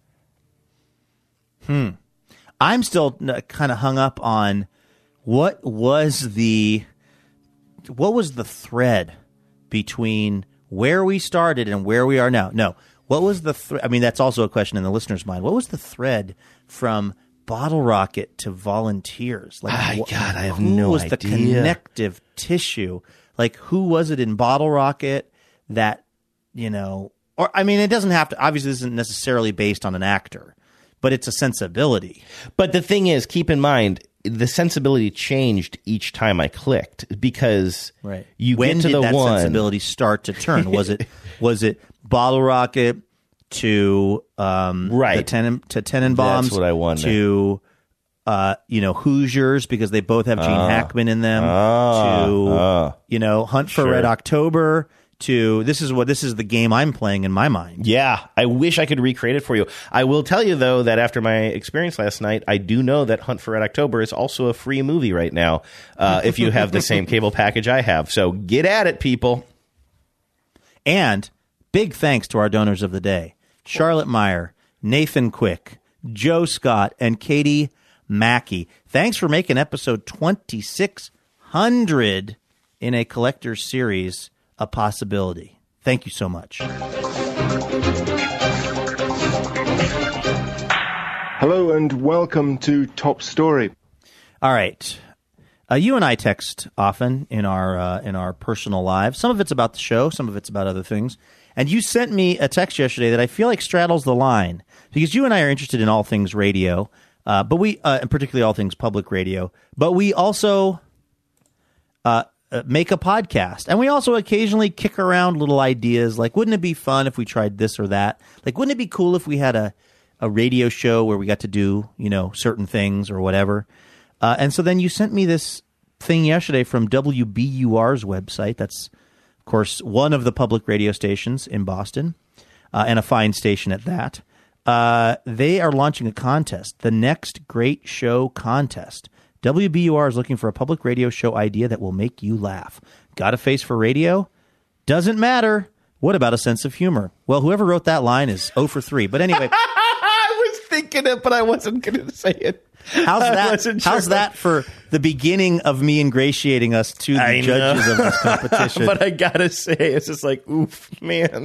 Hmm. I'm still kind of hung up on what was the what was the thread between where we started and where we are now. No, what was the thread? I mean, that's also a question in the listener's mind. What was the thread from Bottle Rocket to Volunteers? Like, oh, wh- God, I have who no was idea. the connective tissue? Like, who was it in Bottle Rocket that, you know, or I mean, it doesn't have to, obviously, this isn't necessarily based on an actor, but it's a sensibility. But the thing is, keep in mind, the sensibility changed each time I clicked because right. you when get to did the that one sensibility start to turn? Was it was it Bottle Rocket to um, right the Tenen, to Tenenbaums? That's what I wonder. To uh, you know, Hoosiers because they both have Gene uh, Hackman in them. Uh, to uh, you know, Hunt for sure. Red October. To this is what this is the game I'm playing in my mind. Yeah, I wish I could recreate it for you. I will tell you though that after my experience last night, I do know that Hunt for Red October is also a free movie right now. Uh, if you have the same cable package I have, so get at it, people. And big thanks to our donors of the day. Charlotte Meyer, Nathan Quick, Joe Scott, and Katie Mackey. Thanks for making episode twenty-six hundred in a collector's series a possibility. Thank you so much. Hello and welcome to Top Story. All right. Uh, you and I text often in our uh, in our personal lives. Some of it's about the show, some of it's about other things. And you sent me a text yesterday that I feel like straddles the line because you and I are interested in all things radio, uh, but we, uh, and particularly all things public radio. But we also uh, uh, make a podcast, and we also occasionally kick around little ideas like, wouldn't it be fun if we tried this or that? Like, wouldn't it be cool if we had a a radio show where we got to do, you know, certain things or whatever? Uh, and so then you sent me this thing yesterday from W B U R's website. That's, of course, one of the public radio stations in Boston, uh, and a fine station at that. Uh, they are launching a contest, the Next Great Show Contest. W B U R is looking for a public radio show idea that will make you laugh. Got a face for radio? Doesn't matter. What about a sense of humor? Well, whoever wrote that line is zero for three. But anyway... thinking it, but I wasn't going to say it. How's that? Sure. How's that for the beginning of me ingratiating us to the I judges know. of this competition? But I gotta say, it's just like, oof, man.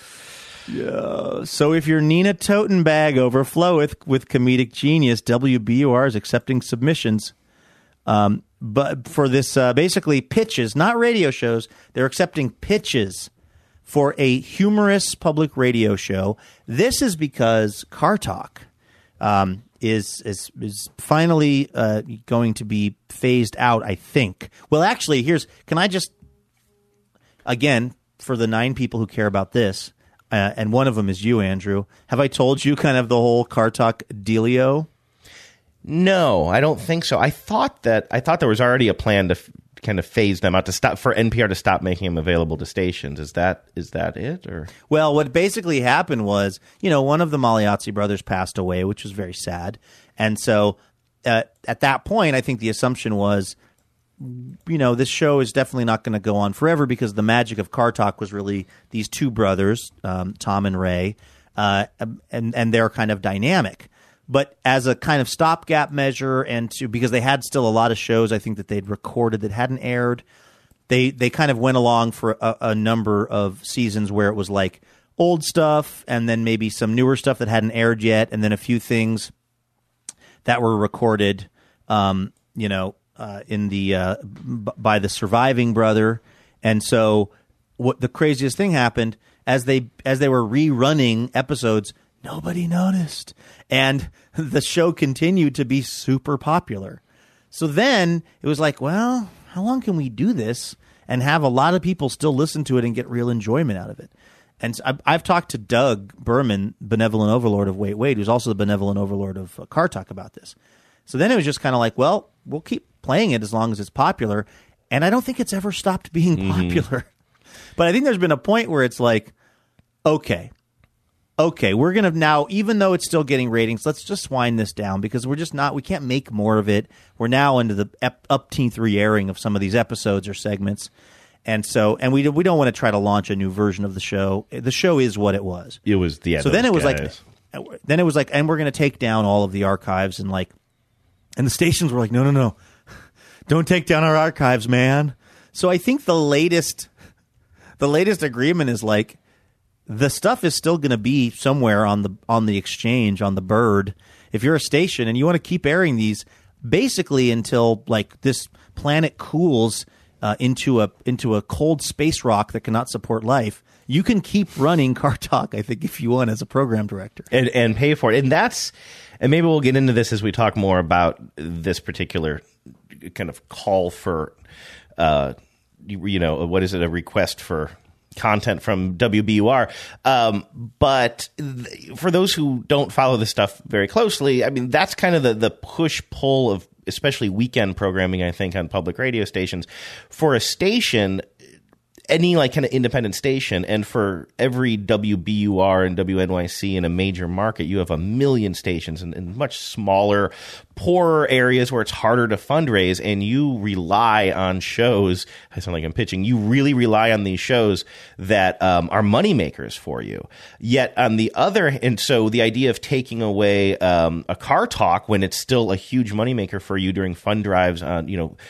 Yeah. So if your Nina Toten bag overfloweth with comedic genius, W B U R is accepting submissions. Um, but for this, uh, basically pitches, not radio shows. They're accepting pitches for a humorous public radio show. This is because Car Talk um, is, is is finally uh, going to be phased out, I think. Well, actually, here's, can I just, again, for the nine people who care about this, uh, and one of them is you, Andrew, have I told you kind of the whole Car Talk dealio? No, I don't think so. I thought that, I thought there was already a plan to f- kind of phase them out, to stop, for N P R to stop making them available to stations. Is that is that it? Or well, what basically happened was, you know, one of the Magliozzi brothers passed away, which was very sad, and so uh, at that point, I think the assumption was, you know, this show is definitely not going to go on forever because the magic of Car Talk was really these two brothers, um, Tom and Ray, uh, and and their kind of dynamic. But as a kind of stopgap measure, and to because they had still a lot of shows, I think that they'd recorded that hadn't aired, they they kind of went along for a, a number of seasons where it was like old stuff, and then maybe some newer stuff that hadn't aired yet, and then a few things that were recorded, um, you know, uh, in the uh, b- by the surviving brother. And so, what the craziest thing happened as they as they were rerunning episodes. Nobody noticed. And the show continued to be super popular. So then it was like, well, how long can we do this and have a lot of people still listen to it and get real enjoyment out of it? And I've, I've talked to Doug Berman, benevolent overlord of Wait Wait, who's also the benevolent overlord of uh, Car Talk, about this. So then it was just kind of like, well, we'll keep playing it as long as it's popular. And I don't think it's ever stopped being mm-hmm. popular. But I think there's been a point where it's like, okay, okay, we're going to now, even though it's still getting ratings, let's just wind this down because we're just not, we can't make more of it. We're now into the ep- upteenth re-airing of some of these episodes or segments. And so, and we we don't want to try to launch a new version of the show. The show is what it was. It was the, yeah, so then it was guys. like, then it was like, and we're going to take down all of the archives and like, and the stations were like, no, no, no, don't take down our archives, man. So I think the latest, the latest agreement is like, the stuff is still going to be somewhere on the on the exchange, on the bird. If you're a station and you want to keep airing these, basically until like this planet cools uh, into a into a cold space rock that cannot support life, you can keep running Car Talk, I think, if you want, as a program director, and and pay for it. And that's, and maybe we'll get into this as we talk more about this particular kind of call for, uh, you, you know, what is it? A request for content from W B U R. Um, but th- for those who don't follow this stuff very closely, I mean, that's kind of the, the push-pull of especially weekend programming, I think, on public radio stations. For a station, any like kind of independent station, and for every W B U R and W N Y C in a major market, you have a million stations in, in much smaller, poorer areas where it's harder to fundraise, and you rely on shows. I sound like I'm pitching. You really rely on these shows that um, are moneymakers for you. Yet on the other, and so the idea of taking away um, a car talk when it's still a huge moneymaker for you during fund drives, on you know.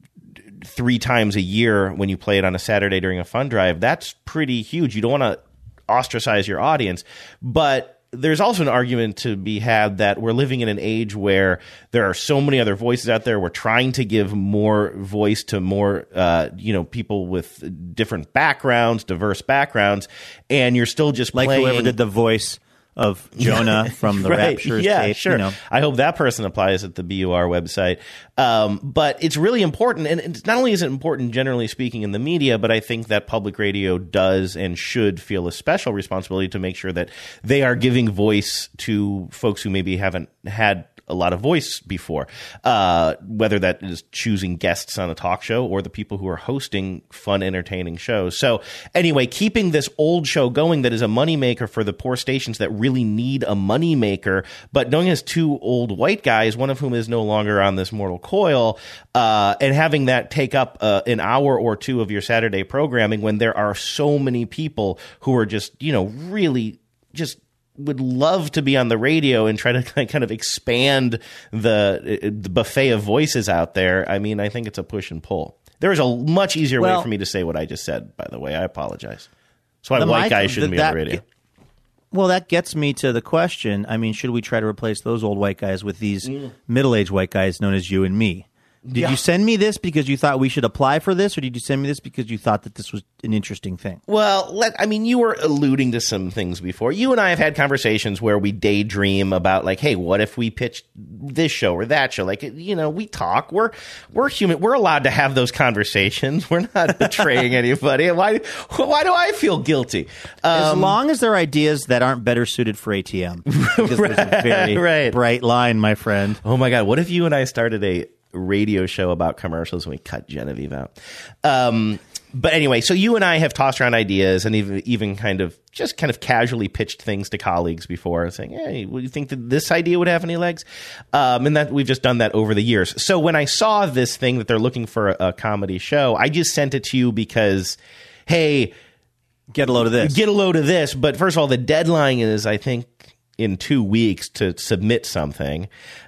three times a year when you play it on a Saturday during a fund drive, that's pretty huge. You don't want to ostracize your audience, but there's also an argument to be had that we're living in an age where there are so many other voices out there. We're trying to give more voice to more, uh, you know, people with different backgrounds, diverse backgrounds, and you're still just like playing. Whoever did the voice of Jonah from the right. Raptures yeah, tape. Sure. You know. I hope that person applies at the B U R website. Um, but it's really important. And it's not only is it important, generally speaking, in the media, but I think that public radio does and should feel a special responsibility to make sure that they are giving voice to folks who maybe haven't had a lot of voice before, uh, whether that is choosing guests on a talk show or the people who are hosting fun, entertaining shows. So anyway, keeping this old show going that is a moneymaker for the poor stations that really need a moneymaker, but knowing as two old white guys, one of whom is no longer on this mortal coil, uh, and having that take up uh, an hour or two of your Saturday programming when there are so many people who are just, you know, really just would love to be on the radio and try to kind of expand the, the buffet of voices out there. I mean, I think it's a push and pull. There is a much easier well, way for me to say what I just said, by the way. I apologize. That's why white mic, guys shouldn't the, be on the radio. Well, that gets me to the question. I mean, should we try to replace those old white guys with these mm. middle-aged white guys known as you and me? Did yeah. you send me this because you thought we should apply for this, or did you send me this because you thought that this was an interesting thing? Well, let, I mean, you were alluding to some things before. You and I have had conversations where we daydream about, like, hey, what if we pitched this show or that show? Like, you know, we talk. We're we're human. We're allowed to have those conversations. We're not betraying anybody. Why Why do I feel guilty? Um, as long as they're ideas that aren't better suited for A T M. Because right, there's a very right. bright line, my friend. Oh, my God. What if you and I started a radio show about commercials and we cut Genevieve out? Um, but anyway, so you and I have tossed around ideas and even, even kind of just kind of casually pitched things to colleagues before, saying, hey, would you think that this idea would have any legs? Um, and that we've just done that over the years. So when I saw this thing that they're looking for a, a comedy show, I just sent it to you because, hey, get a load of this. Get a load of this. But first of all, the deadline is, I think, in two weeks to submit something.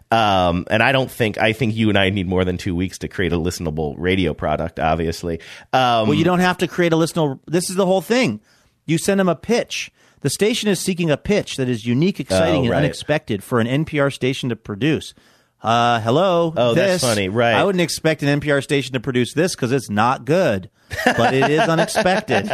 Um, and I don't think, I think you and I need more than two weeks to create a listenable radio product, obviously. Um, well, you don't have to create a listenable. This is the whole thing. You send them a pitch. The station is seeking a pitch that is unique, exciting, oh, right. and unexpected for an N P R station to produce. Uh, hello. Oh, this. That's funny. Right. I wouldn't expect an N P R station to produce this because it's not good, but it is unexpected.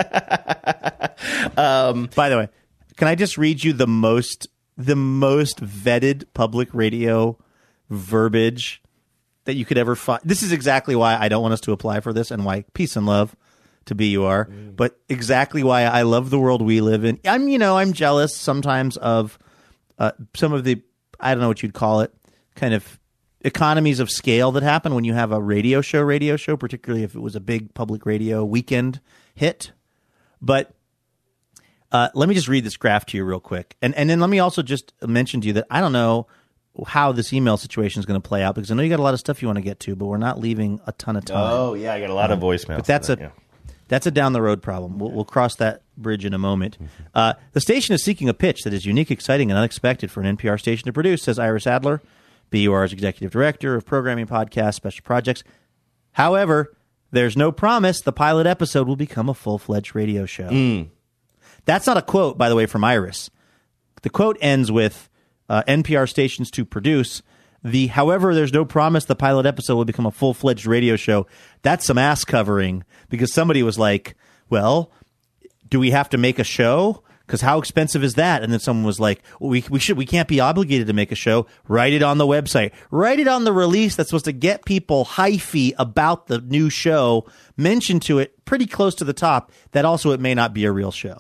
um, By the way, can I just read you the most, the most vetted public radio verbiage that you could ever find? This is exactly why I don't want us to apply for this and why peace and love to B U R, mm. but exactly why I love the world we live in. I'm, you know, I'm jealous sometimes of uh, some of the, I don't know what you'd call it, kind of economies of scale that happen when you have a radio show, radio show, particularly if it was a big public radio weekend hit. But uh, let me just read this graph to you real quick. And, and then let me also just mention to you that I don't know how this email situation is going to play out, because I know you got a lot of stuff you want to get to, but we're not leaving a ton of time. Oh, yeah, I got a lot um, of voicemails. But that's that, a yeah. that's a down the road problem. We'll, we'll cross that bridge in a moment. Mm-hmm. Uh, the station is seeking a pitch that is unique, exciting, and unexpected for an N P R station to produce, says Iris Adler, B U R's executive director of programming, podcasts, special projects. However, there's no promise the pilot episode will become a full-fledged radio show. Mm. That's not a quote, by the way, from Iris. The quote ends with uh, N P R stations to produce. The however, there's no promise the pilot episode will become a full-fledged radio show. That's some ass covering, because somebody was like, well, do we have to make a show? Because how expensive is that? And then someone was like, well, we we should we can't be obligated to make a show. Write it on the website. Write it on the release that's supposed to get people hyphy about the new show. Mention to it pretty close to the top that also it may not be a real show.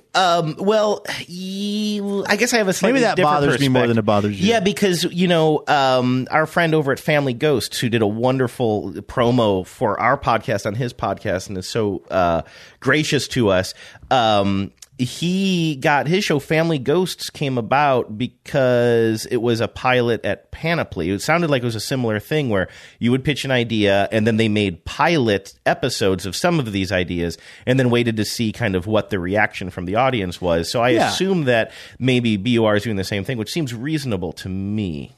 Um, well, ye- I guess I have a slightly Maybe that different bothers me more perspective. than it bothers you. Yeah, because, you know, um, our friend over at Family Ghosts, who did a wonderful promo for our podcast on his podcast and is so uh, gracious to us, um, he got his show Family Ghosts came about because it was a pilot at Panoply. It sounded like it was a similar thing where you would pitch an idea and then they made pilot episodes of some of these ideas and then waited to see kind of what the reaction from the audience was. So I Yeah. assume that maybe B U R is doing the same thing, which seems reasonable to me.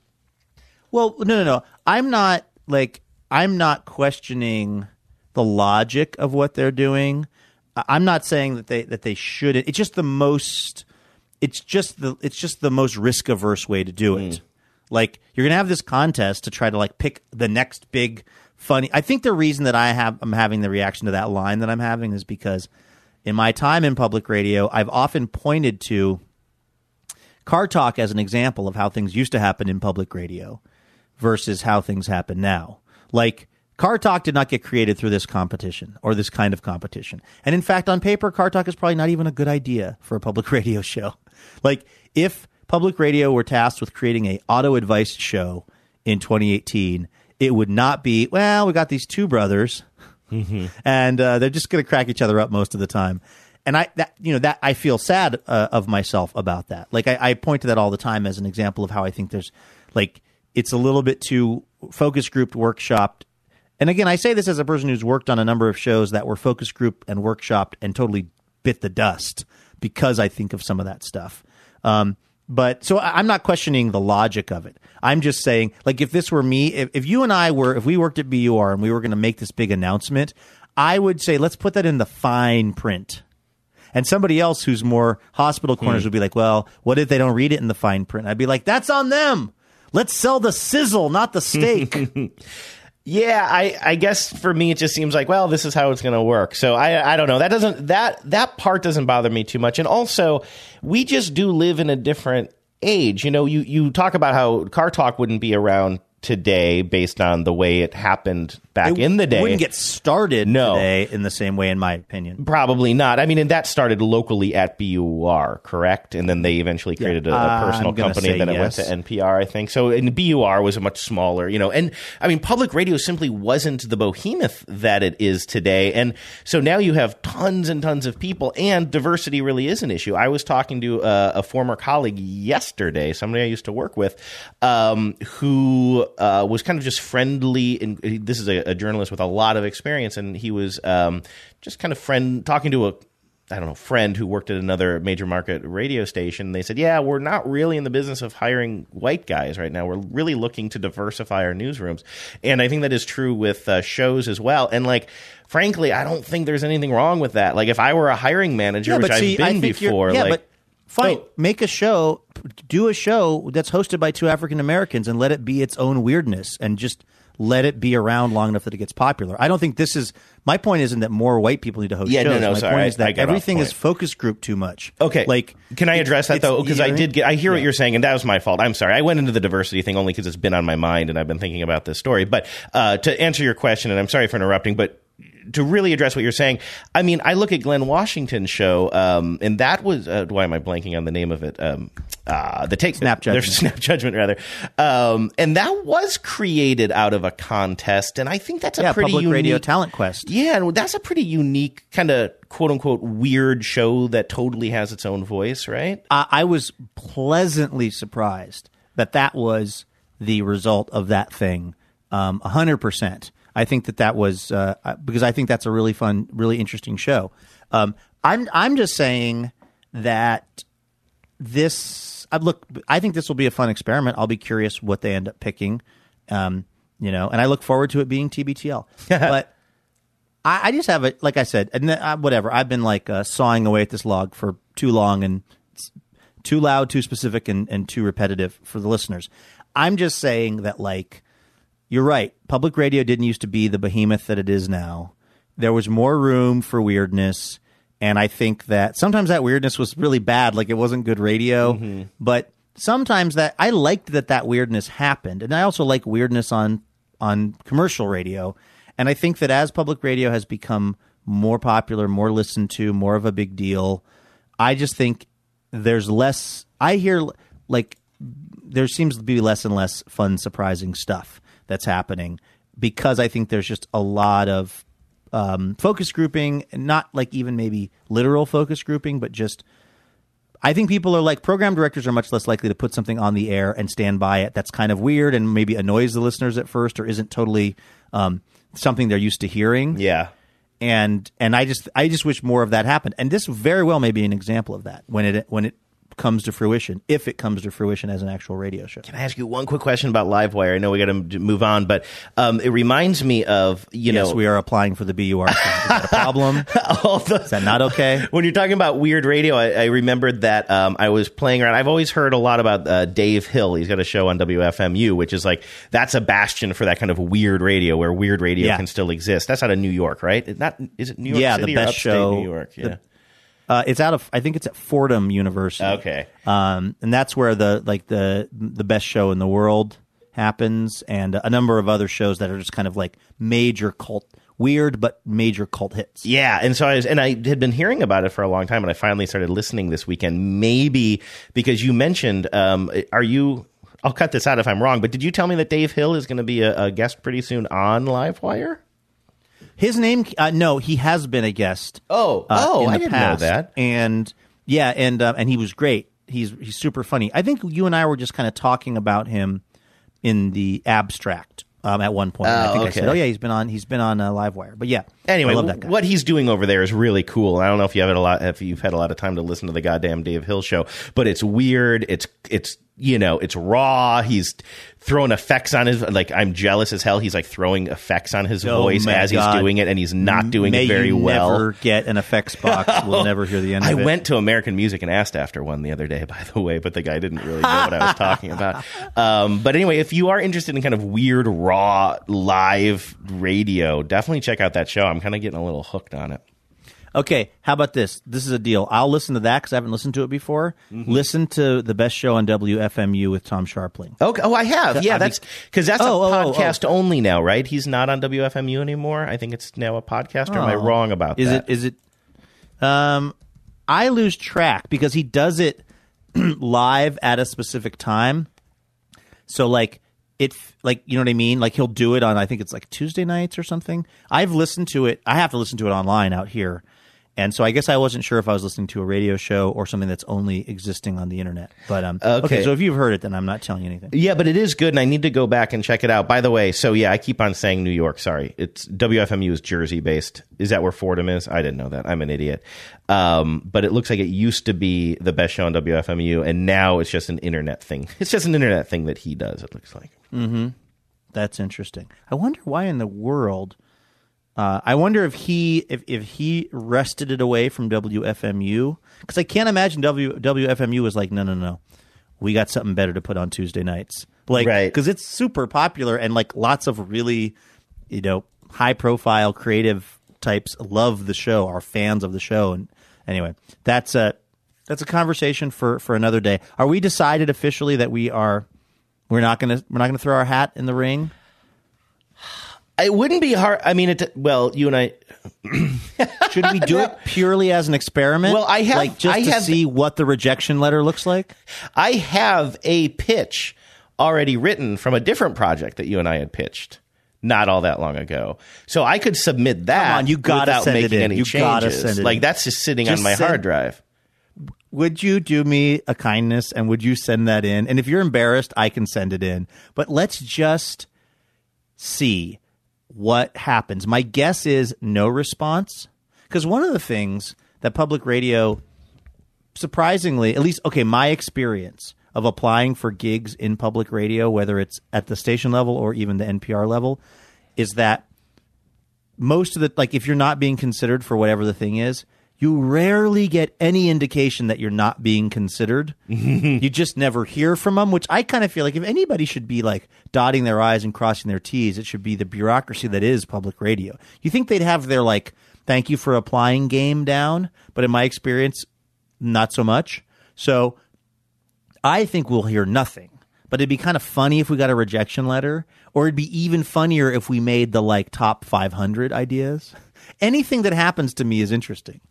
Well, no, no, no. I'm not like I'm not questioning the logic of what they're doing. I- I'm not saying that they that they shouldn't. It's just the most. It's just the. It's just the most risk averse way to do it. Like you're gonna have this contest to try to like pick the next big funny. I think the reason that I have I'm having the reaction to that line that I'm having is because in my time in public radio, I've often pointed to Car Talk as an example of how things used to happen in public radio versus how things happen now. Like, Car Talk did not get created through this competition or this kind of competition. And in fact, on paper, Car Talk is probably not even a good idea for a public radio show. Like, if public radio were tasked with creating a auto advice show in twenty eighteen, it would not be, well, we got these two brothers and uh, they're just going to crack each other up most of the time. And I, that, you know, that I feel sad uh, of myself about that. Like I, I point to that all the time as an example of how I think there's like, it's a little bit too focus grouped, workshopped. And again, I say this as a person who's worked on a number of shows that were focus group and workshopped and totally bit the dust because I think of some of that stuff. Um, but so I- I'm not questioning the logic of it. I'm just saying, like, if this were me, if, if you and I were, if we worked at B U R and we were going to make this big announcement, I would say, let's put that in the fine print. And somebody else who's more hospital corners Hmm. would be like, well, what if they don't read it in the fine print? I'd be like, that's on them. Let's sell the sizzle, not the steak. Yeah, I, I guess for me it just seems like, well, this is how it's going to work. So I I don't know. That doesn't that that part doesn't bother me too much. And also, we just do live in a different age. You know, you you talk about how Car Talk wouldn't be around today based on the way it happened back It in the day. wouldn't get started No. today in the same way, in my opinion. Probably not. I mean, and that started locally at B U R, correct? And then they eventually created a, a Uh, personal I'm gonna company. say Then it yes. went to N P R, I think. So, and B U R was a much smaller, you know. And I mean, public radio simply wasn't the behemoth that it is today. And so now you have tons and tons of people, and diversity really is an issue. I was talking to a, a former colleague yesterday, somebody I used to work with, um, who uh, was kind of just friendly. And this is a, a journalist with a lot of experience, and he was um, just kind of friend talking to a I don't know friend who worked at another major market radio station. They said, "Yeah, we're not really in the business of hiring white guys right now. We're really looking to diversify our newsrooms," and I think that is true with uh, shows as well. And like, frankly, I don't think there's anything wrong with that. Like, if I were a hiring manager, Yeah, which but see, I've I been think you're- before, yeah, like, but fine. Oh. Make a show, do a show that's hosted by two African Americans, and let it be its own weirdness, and just let it be around long enough that it gets popular. I don't think this is my point. Isn't that more white people need to host Yeah, no, shows? no, my sorry, point I- is that I got off everything is point. focus group too much. Okay, like can I it- address that it's- though? Because you know I what I did mean? get, I hear what Yeah. you're saying, and that was my fault. I'm sorry. I went into the diversity thing only because it's been on my mind, and I've been thinking about this story. But uh, to answer your question, and I'm sorry for interrupting, but to really address what you're saying, I mean, I look at Glenn Washington's show, um, and that was uh, why am I blanking on the name of it? Um, uh, the take Snap Judgment. There's Snap Judgment rather, um, and that was created out of a contest, and I think that's a Yeah, pretty public unique, radio talent quest. Yeah, and that's a pretty unique kind of quote unquote weird show that totally has its own voice, right? I, I was pleasantly surprised that that was the result of that thing. Um, a hundred percent. I think that that was uh, because I think that's a really fun, really interesting show. Um, I'm I'm just saying that this. I look. I think this will be a fun experiment. I'll be curious what they end up picking. Um, you know, and I look forward to it being T B T L. But I, I just have it, like I said, and uh, whatever. I've been like uh, sawing away at this log for too long, and it's too loud, too specific, and, and too repetitive for the listeners. I'm just saying that, like, you're right. Public radio didn't used to be the behemoth that it is now. There was more room for weirdness, and I think that sometimes that weirdness was really bad, like it wasn't good radio. Mm-hmm. But sometimes that I liked that that weirdness happened, and I also like weirdness on on commercial radio. And I think that as public radio has become more popular, more listened to, more of a big deal, I just think there's less. I hear like there seems to be less and less fun, surprising stuff that's happening because I think there's just a lot of um, focus grouping, not like even maybe literal focus grouping, but just. I think people are like program directors are much less likely to put something on the air and stand by it that's kind of weird and maybe annoys the listeners at first or isn't totally um, something they're used to hearing. Yeah. And and I just I just wish more of that happened. And this very well may be an example of that when it when it comes to fruition, if it comes to fruition as an actual radio show. Can I ask you one quick question about Livewire? I know we got to move on, but um, it reminds me of, you yes, know... we are applying for the B U R. Is that a problem? the, Is that not okay? When you're talking about weird radio, I, I remembered that um, I was playing around. I've always heard a lot about uh, Dave Hill. He's got a show on W F M U, which is like, that's a bastion for that kind of weird radio where weird radio yeah. can still exist. That's out of New York, right? It not Is it New York yeah, City the best or upstate show, New York? Yeah. The, Uh, it's out of, I think it's at Fordham University. Okay. Um, and that's where the, like the, the best show in the world happens and a number of other shows that are just kind of like major cult, weird, but major cult hits. Yeah. And so I was, and I had been hearing about it for a long time and I finally started listening this weekend, maybe because you mentioned, um, are you, I'll cut this out if I'm wrong, but did you tell me that Dave Hill is going to be a, a guest pretty soon on Livewire? His name, uh, no, he has been a guest. Oh, uh, oh, in the I didn't past. know that. And yeah, and uh, and he was great. He's he's super funny. I think you and I were just kind of talking about him in the abstract um, at one point. Oh, I think okay. I said, "Oh yeah, he's been on he's been on uh, Livewire." But yeah, anyway, I love that guy. What he's doing over there is really cool. I don't know if you have a lot, if you've had a lot of time to listen to the goddamn Dave Hill show, but it's weird. It's it's you know it's raw. He's throwing effects on his, like, I'm jealous as hell. He's like throwing effects on his oh, voice as God. he's doing it, and he's not doing May it very you well. Never get an effects box. We'll never hear the end I of it. I went to American Music and asked after one the other day, by the way, but the guy didn't really know what I was talking about. Um, but anyway, if you are interested in kind of weird, raw, live radio, definitely check out that show. I'm kind of getting a little hooked on it. Okay, how about this? This is a deal. I'll listen to that because I haven't listened to it before. Mm-hmm. Listen to the best show on W F M U with Tom Scharpling. Okay. Oh, I have. Yeah, that's because that's oh, a oh, podcast oh, oh. only now, right? He's not on W F M U anymore. I think it's now a podcast. Or oh. am I wrong about is that? Is it? Is it? Um, I lose track because he does it live at a specific time. So like it, like you know what I mean? Like he'll do it on, I think it's like Tuesday nights or something. I've listened to it. I have to listen to it online out here. And so I guess I wasn't sure if I was listening to a radio show or something that's only existing on the internet. But um, okay. okay, so if you've heard it, then I'm not telling you anything. Yeah, but it is good, and I need to go back and check it out. By the way, so yeah, I keep on saying New York. Sorry, it's W F M U is Jersey based. Is that where Fordham is? I didn't know that. I'm an idiot. Um, but it looks like it used to be the best show on W F M U, and now it's just an internet thing. It's just an internet thing that he does. It looks like. Mm-hmm. That's interesting. I wonder why in the world. Uh, I wonder if he if, if he wrested it away from W F M U, because I can't imagine W, WFMU was like, no, no, no, we got something better to put on Tuesday nights, like, because right. it's super popular and like lots of really, you know, high profile creative types love the show, are fans of the show, and anyway, that's a that's a conversation for, for another day. Are we decided officially that we are we're not gonna we're not gonna throw our hat in the ring? It wouldn't be hard. I mean, it. Well, you and I. Should we do it purely as an experiment? Well, I have like just I to have, see what the rejection letter looks like. I have a pitch already written from a different project that you and I had pitched not all that long ago. So I could submit that. Come on, you gotta without send making it in. any You changes. gotta send it like in. that's just sitting Just on my send, hard drive. Would you do me a kindness and would you send that in? And if you're embarrassed, I can send it in. But let's just see what happens. My guess is no response, because one of the things that public radio, surprisingly, at least, okay, my experience of applying for gigs in public radio, whether it's at the station level or even the N P R level, is that most of the, like, if you're not being considered for whatever the thing is, you rarely get any indication that you're not being considered. You just never hear from them, which I kind of feel like if anybody should be like dotting their I's and crossing their T's, it should be the bureaucracy that is public radio. You think they'd have their like, thank you for applying game down, but in my experience, not so much. So I think we'll hear nothing, but it'd be kind of funny if we got a rejection letter, or it'd be even funnier if we made the like top five hundred ideas. Anything that happens to me is interesting.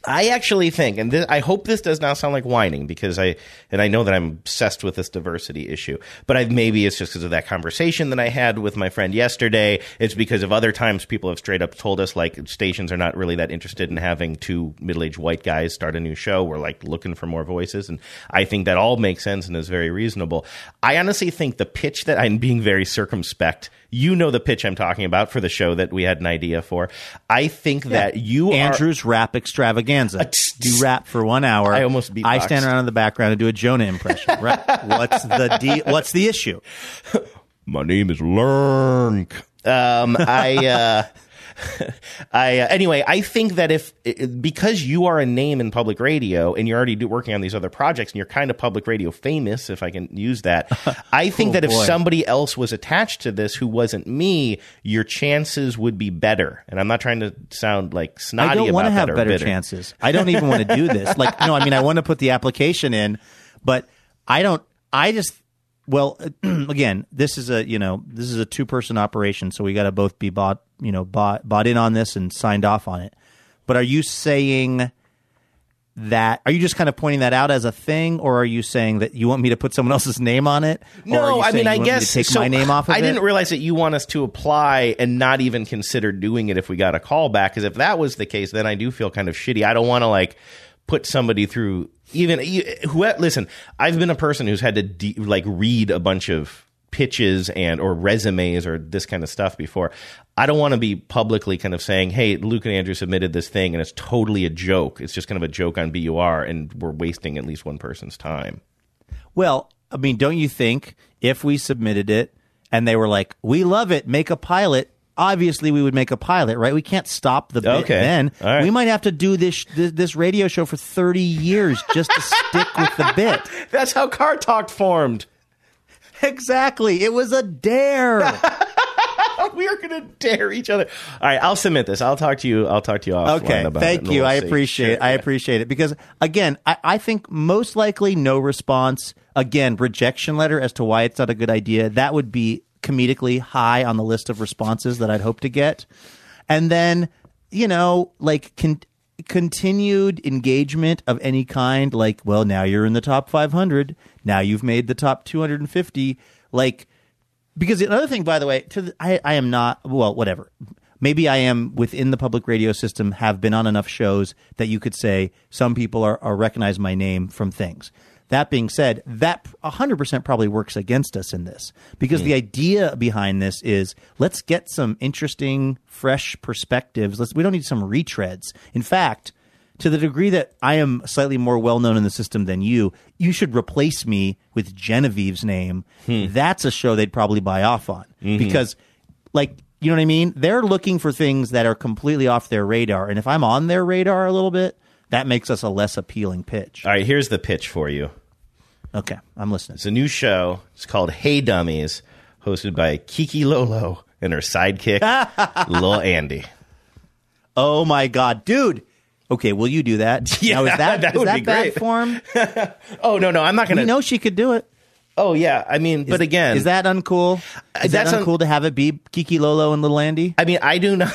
I actually think, and this, I hope this does not sound like whining, because I and I know that I'm obsessed with this diversity issue, but I, maybe it's just because of that conversation that I had with my friend yesterday. It's because of other times people have straight up told us, like, stations are not really that interested in having two middle-aged white guys start a new show. We're, like, looking for more voices, and I think that all makes sense and is very reasonable. I honestly think the pitch that I'm being very circumspect, you know the pitch I'm talking about for the show that we had an idea for. I think yeah. that you Andrew's are... rap extravaganza. You rap for one hour. I almost beatboxed. I stand around in the background and do a Jonah impression. Right? What's the de- What's the issue? My name is Lurk. Um, I... Uh, I uh, anyway, I think that if because you are a name in public radio and you're already do, working on these other projects and you're kind of public radio famous, if I can use that, I think oh, that if boy. somebody else was attached to this who wasn't me, your chances would be better. And I'm not trying to sound like snotty. I don't want to have better bitter. chances. I don't even want to do this. Like, no, I mean, I want to put the application in, but I don't. I just. Well, again, this is a you know this is a two person operation, so we got to both be bought you know bought bought in on this and signed off on it. But are you saying that? Are you just kind of pointing that out as a thing, or are you saying that you want me to put someone else's name on it? No, I mean I guess me to take so my name off of I it? didn't realize that you want us to apply and not even consider doing it if we got a call back. Because if that was the case, then I do feel kind of shitty. I don't want to like put somebody through. Even who listen, I've been a person who's had to de, like read a bunch of pitches and or resumes or this kind of stuff before. I don't want to be publicly kind of saying, "Hey, Luke and Andrew submitted this thing, and it's totally a joke. It's just kind of a joke on B U R, and we're wasting at least one person's time." Well, I mean, don't you think if we submitted it and they were like, "We love it, make a pilot," obviously we would make a pilot, right? We can't stop the bit okay. then. All right. We might have to do this, this this radio show for thirty years just to stick with the bit. That's how Car Talk formed. Exactly. It was a dare. We are going to dare each other. All right, I'll submit this. I'll talk to you. I'll talk to you offline okay, about thank it. Thank you. We'll I see. appreciate it. Sure, I yeah. appreciate it because, again, I, I think most likely no response. Again, rejection letter as to why it's not a good idea. That would be comedically high on the list of responses that I'd hope to get. And then, you know, like con- continued engagement of any kind, like, well, now you're in the top five hundred. Now you've made the top two hundred fifty. Like, because another thing, by the way, to the, I, I am not, well, whatever. Maybe I am within the public radio system, have been on enough shows that you could say some people are, are recognize my name from things. That being said, that one hundred percent probably works against us in this because mm. the idea behind this is let's get some interesting, fresh perspectives. Let's, we don't need some retreads. In fact, to the degree that I am slightly more well-known in the system than you, you should replace me with Genevieve's name. Hmm. That's a show they'd probably buy off on mm-hmm. because, like, you know what I mean? They're looking for things that are completely off their radar. And if I'm on their radar a little bit, that makes us a less appealing pitch. All right, here's the pitch for you. Okay, I'm listening. It's a new show. It's called Hey Dummies, hosted by Kiki Lolo and her sidekick, Lil Andy. Oh, my God. Dude. Okay, will you do that? Yeah, now, is that, that is would that be bad great. form? Oh, no, no, I'm not going to. We know she could do it. Oh, yeah. I mean, is, but again. Is that uncool? Is that's that uncool un- to have it be Kiki Lolo and Lil Andy? I mean, I do not.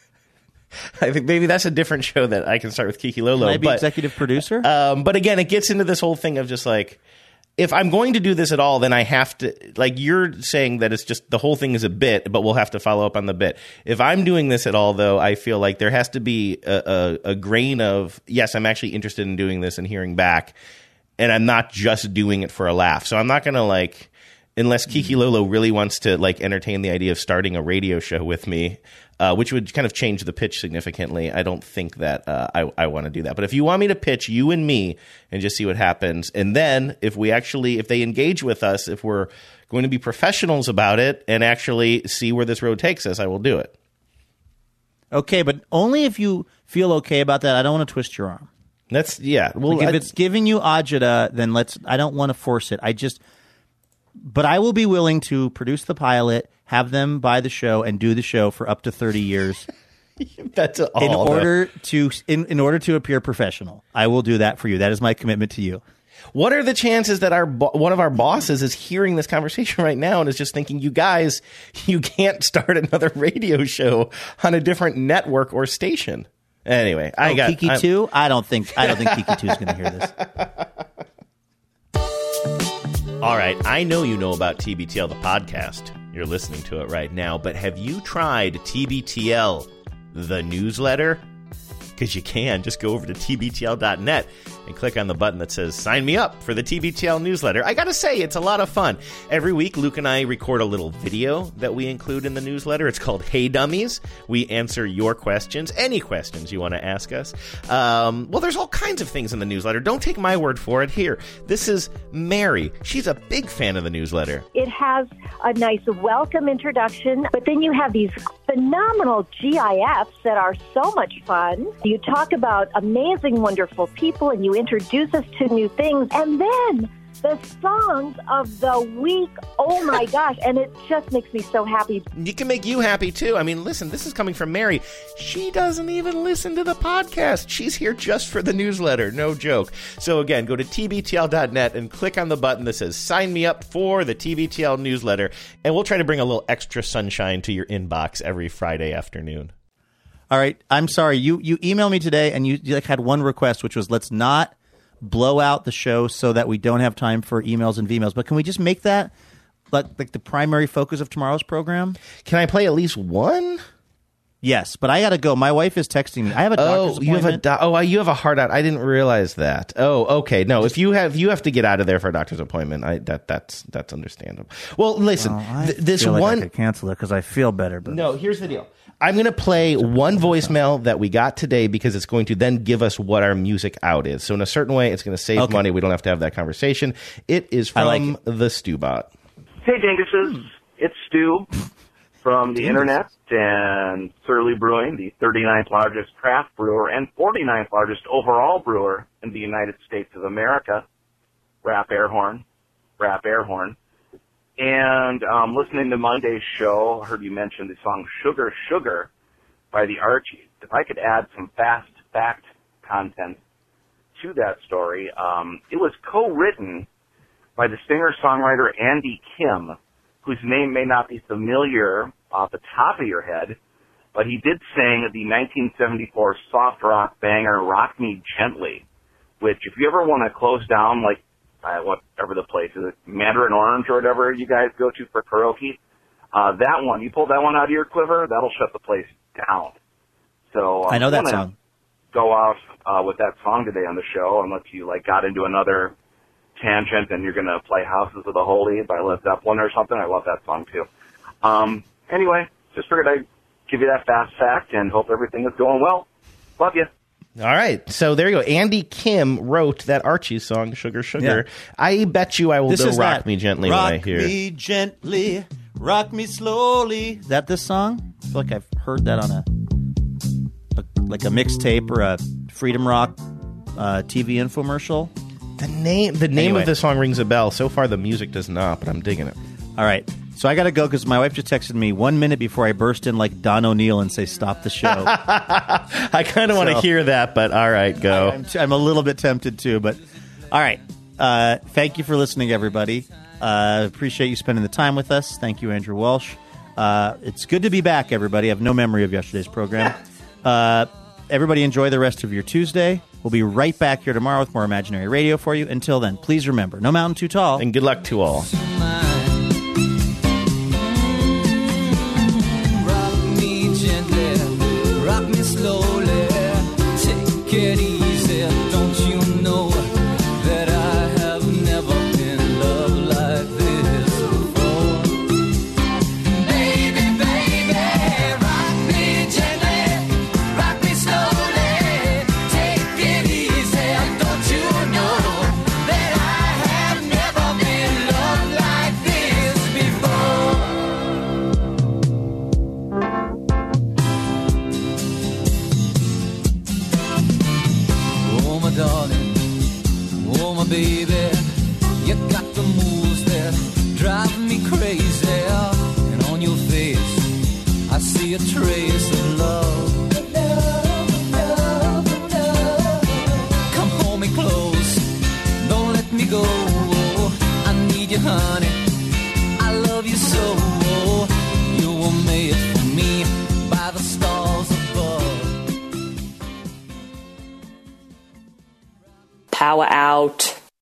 I think maybe that's a different show that I can start with Kiki Lolo. Can I be but, executive producer? Um, but again, it gets into this whole thing of just like, if I'm going to do this at all, then I have to, like you're saying that it's just the whole thing is a bit, but we'll have to follow up on the bit. If I'm doing this at all, though, I feel like there has to be a, a, a grain of, yes, I'm actually interested in doing this and hearing back, and I'm not just doing it for a laugh. So I'm not going to like, unless Kiki Lolo really wants to like entertain the idea of starting a radio show with me, uh, which would kind of change the pitch significantly. I don't think that uh, I, I want to do that. But if you want me to pitch you and me and just see what happens, and then if we actually, if they engage with us, if we're going to be professionals about it and actually see where this road takes us, I will do it. Okay, but only if you feel okay about that. I don't want to twist your arm. That's, yeah. Well, like if I, it's giving you agita, then let's, I don't want to force it. I just, but I will be willing to produce the pilot, have them buy the show, and do the show for up to thirty years. That's all. In order though. to in, in order to appear professional, I will do that for you. That is my commitment to you. What are the chances that our bo- one of our bosses is hearing this conversation right now and is just thinking, you guys, you can't start another radio show on a different network or station? Anyway, I oh, got Kiki I'm, two. I don't think I don't think Kiki two is going to hear this. All right, I know you know about T B T L, the podcast. You're listening to it right now, but have you tried T B T L, the newsletter? Because you can. Just go over to T B T L dot net and click on the button that says sign me up for the T B T L newsletter. I got to say, it's a lot of fun. Every week, Luke and I record a little video that we include in the newsletter. It's called Hey Dummies. We answer your questions, any questions you want to ask us. Um, well, there's all kinds of things in the newsletter. Don't take my word for it. Here, this is Mary. She's a big fan of the newsletter. It has a nice welcome introduction, but then you have these phenomenal G I Fs that are so much fun. You talk about amazing, wonderful people, and you introduce us to new things. And then the songs of the week, oh my gosh, and it just makes me so happy. You can make you happy, too. I mean, listen, this is coming from Mary. She doesn't even listen to the podcast. She's here just for the newsletter. No joke. So, again, go to T B T L dot net and click on the button that says sign me up for the T B T L newsletter, and we'll try to bring a little extra sunshine to your inbox every Friday afternoon. All right. I'm sorry. You you emailed me today, and you, you like had one request, which was let's not blow out the show so that we don't have time for emails and V-mails. But can we just make that like, like the primary focus of tomorrow's program? Can I play at least one? Yes, but I got to go. My wife is texting me. I have a doctor's oh, you have a do- oh, you have a hard out. I didn't realize that. Oh, okay. No, if you have you have to get out of there for a doctor's appointment, I that that's that's understandable. Well, listen, well, I th- this feel like one I could cancel it because I feel better. But no, here's the deal. I'm going to play one voicemail that we got today because it's going to then give us what our music out is. So in a certain way, it's going to save okay. money. We don't have to have that conversation. It is from like it. the Stewbot. Hey, Dinguses. It's Stu from the internet and Surly Brewing, the thirty-ninth largest craft brewer and forty-ninth largest overall brewer in the United States of America. Rap air horn. Rap air horn. And um, listening to Monday's show, I heard you mention the song Sugar Sugar by the Archies. If I could add some fast fact content to that story, um, it was co-written by the singer-songwriter Andy Kim, whose name may not be familiar off the top of your head, but he did sing the nineteen seventy-four soft rock banger Rock Me Gently, which if you ever want to close down, like, Uh, whatever the place is, Mandarin Orange or whatever you guys go to for karaoke, uh, that one, you pull that one out of your quiver, that'll shut the place down. So um, I know that I'm song. Go off uh, with that song today on the show, unless you like got into another tangent and you're going to play Houses of the Holy by Led Zeppelin or something. I love that song too. Um, anyway, just figured I'd give you that fast fact and hope everything is going well. Love you. All right, so there you go. Andy Kim wrote that Archie song, Sugar Sugar. Yeah. I bet you I will this do is Rock that. Me Gently rock when I hear it. Rock me gently, rock me slowly. Is that this song? I feel like I've heard that on a, a like a mixtape or a Freedom Rock uh, T V infomercial. The name the name anyway. of the song rings a bell. So far the music does not, but I'm digging it. All right. So I got to go because my wife just texted me one minute before I burst in like Don O'Neill and say, stop the show. I kind of so, want to hear that, but all right, go. I, I'm, t- I'm a little bit tempted too, but all right. Uh, thank you for listening, everybody. Uh, appreciate you spending the time with us. Thank you, Andrew Walsh. Uh, it's good to be back, everybody. I have no memory of yesterday's program. Uh, everybody enjoy the rest of your Tuesday. We'll be right back here tomorrow with more Imaginary Radio for you. Until then, please remember, no mountain too tall. And good luck to all. Rock me slowly, take it easy. Don't you know that I have never been in love like this before? Baby, baby, rock me gently, rock me slowly, take it easy. Don't you know that I have never been in love like this before? Oh, my darling, oh, my baby, you got the moves that drive me crazy. And on your face, I see a trace of love. Come hold me close, don't let me go. I need you, honey, I love you so. You were made for me by the stars above. power out.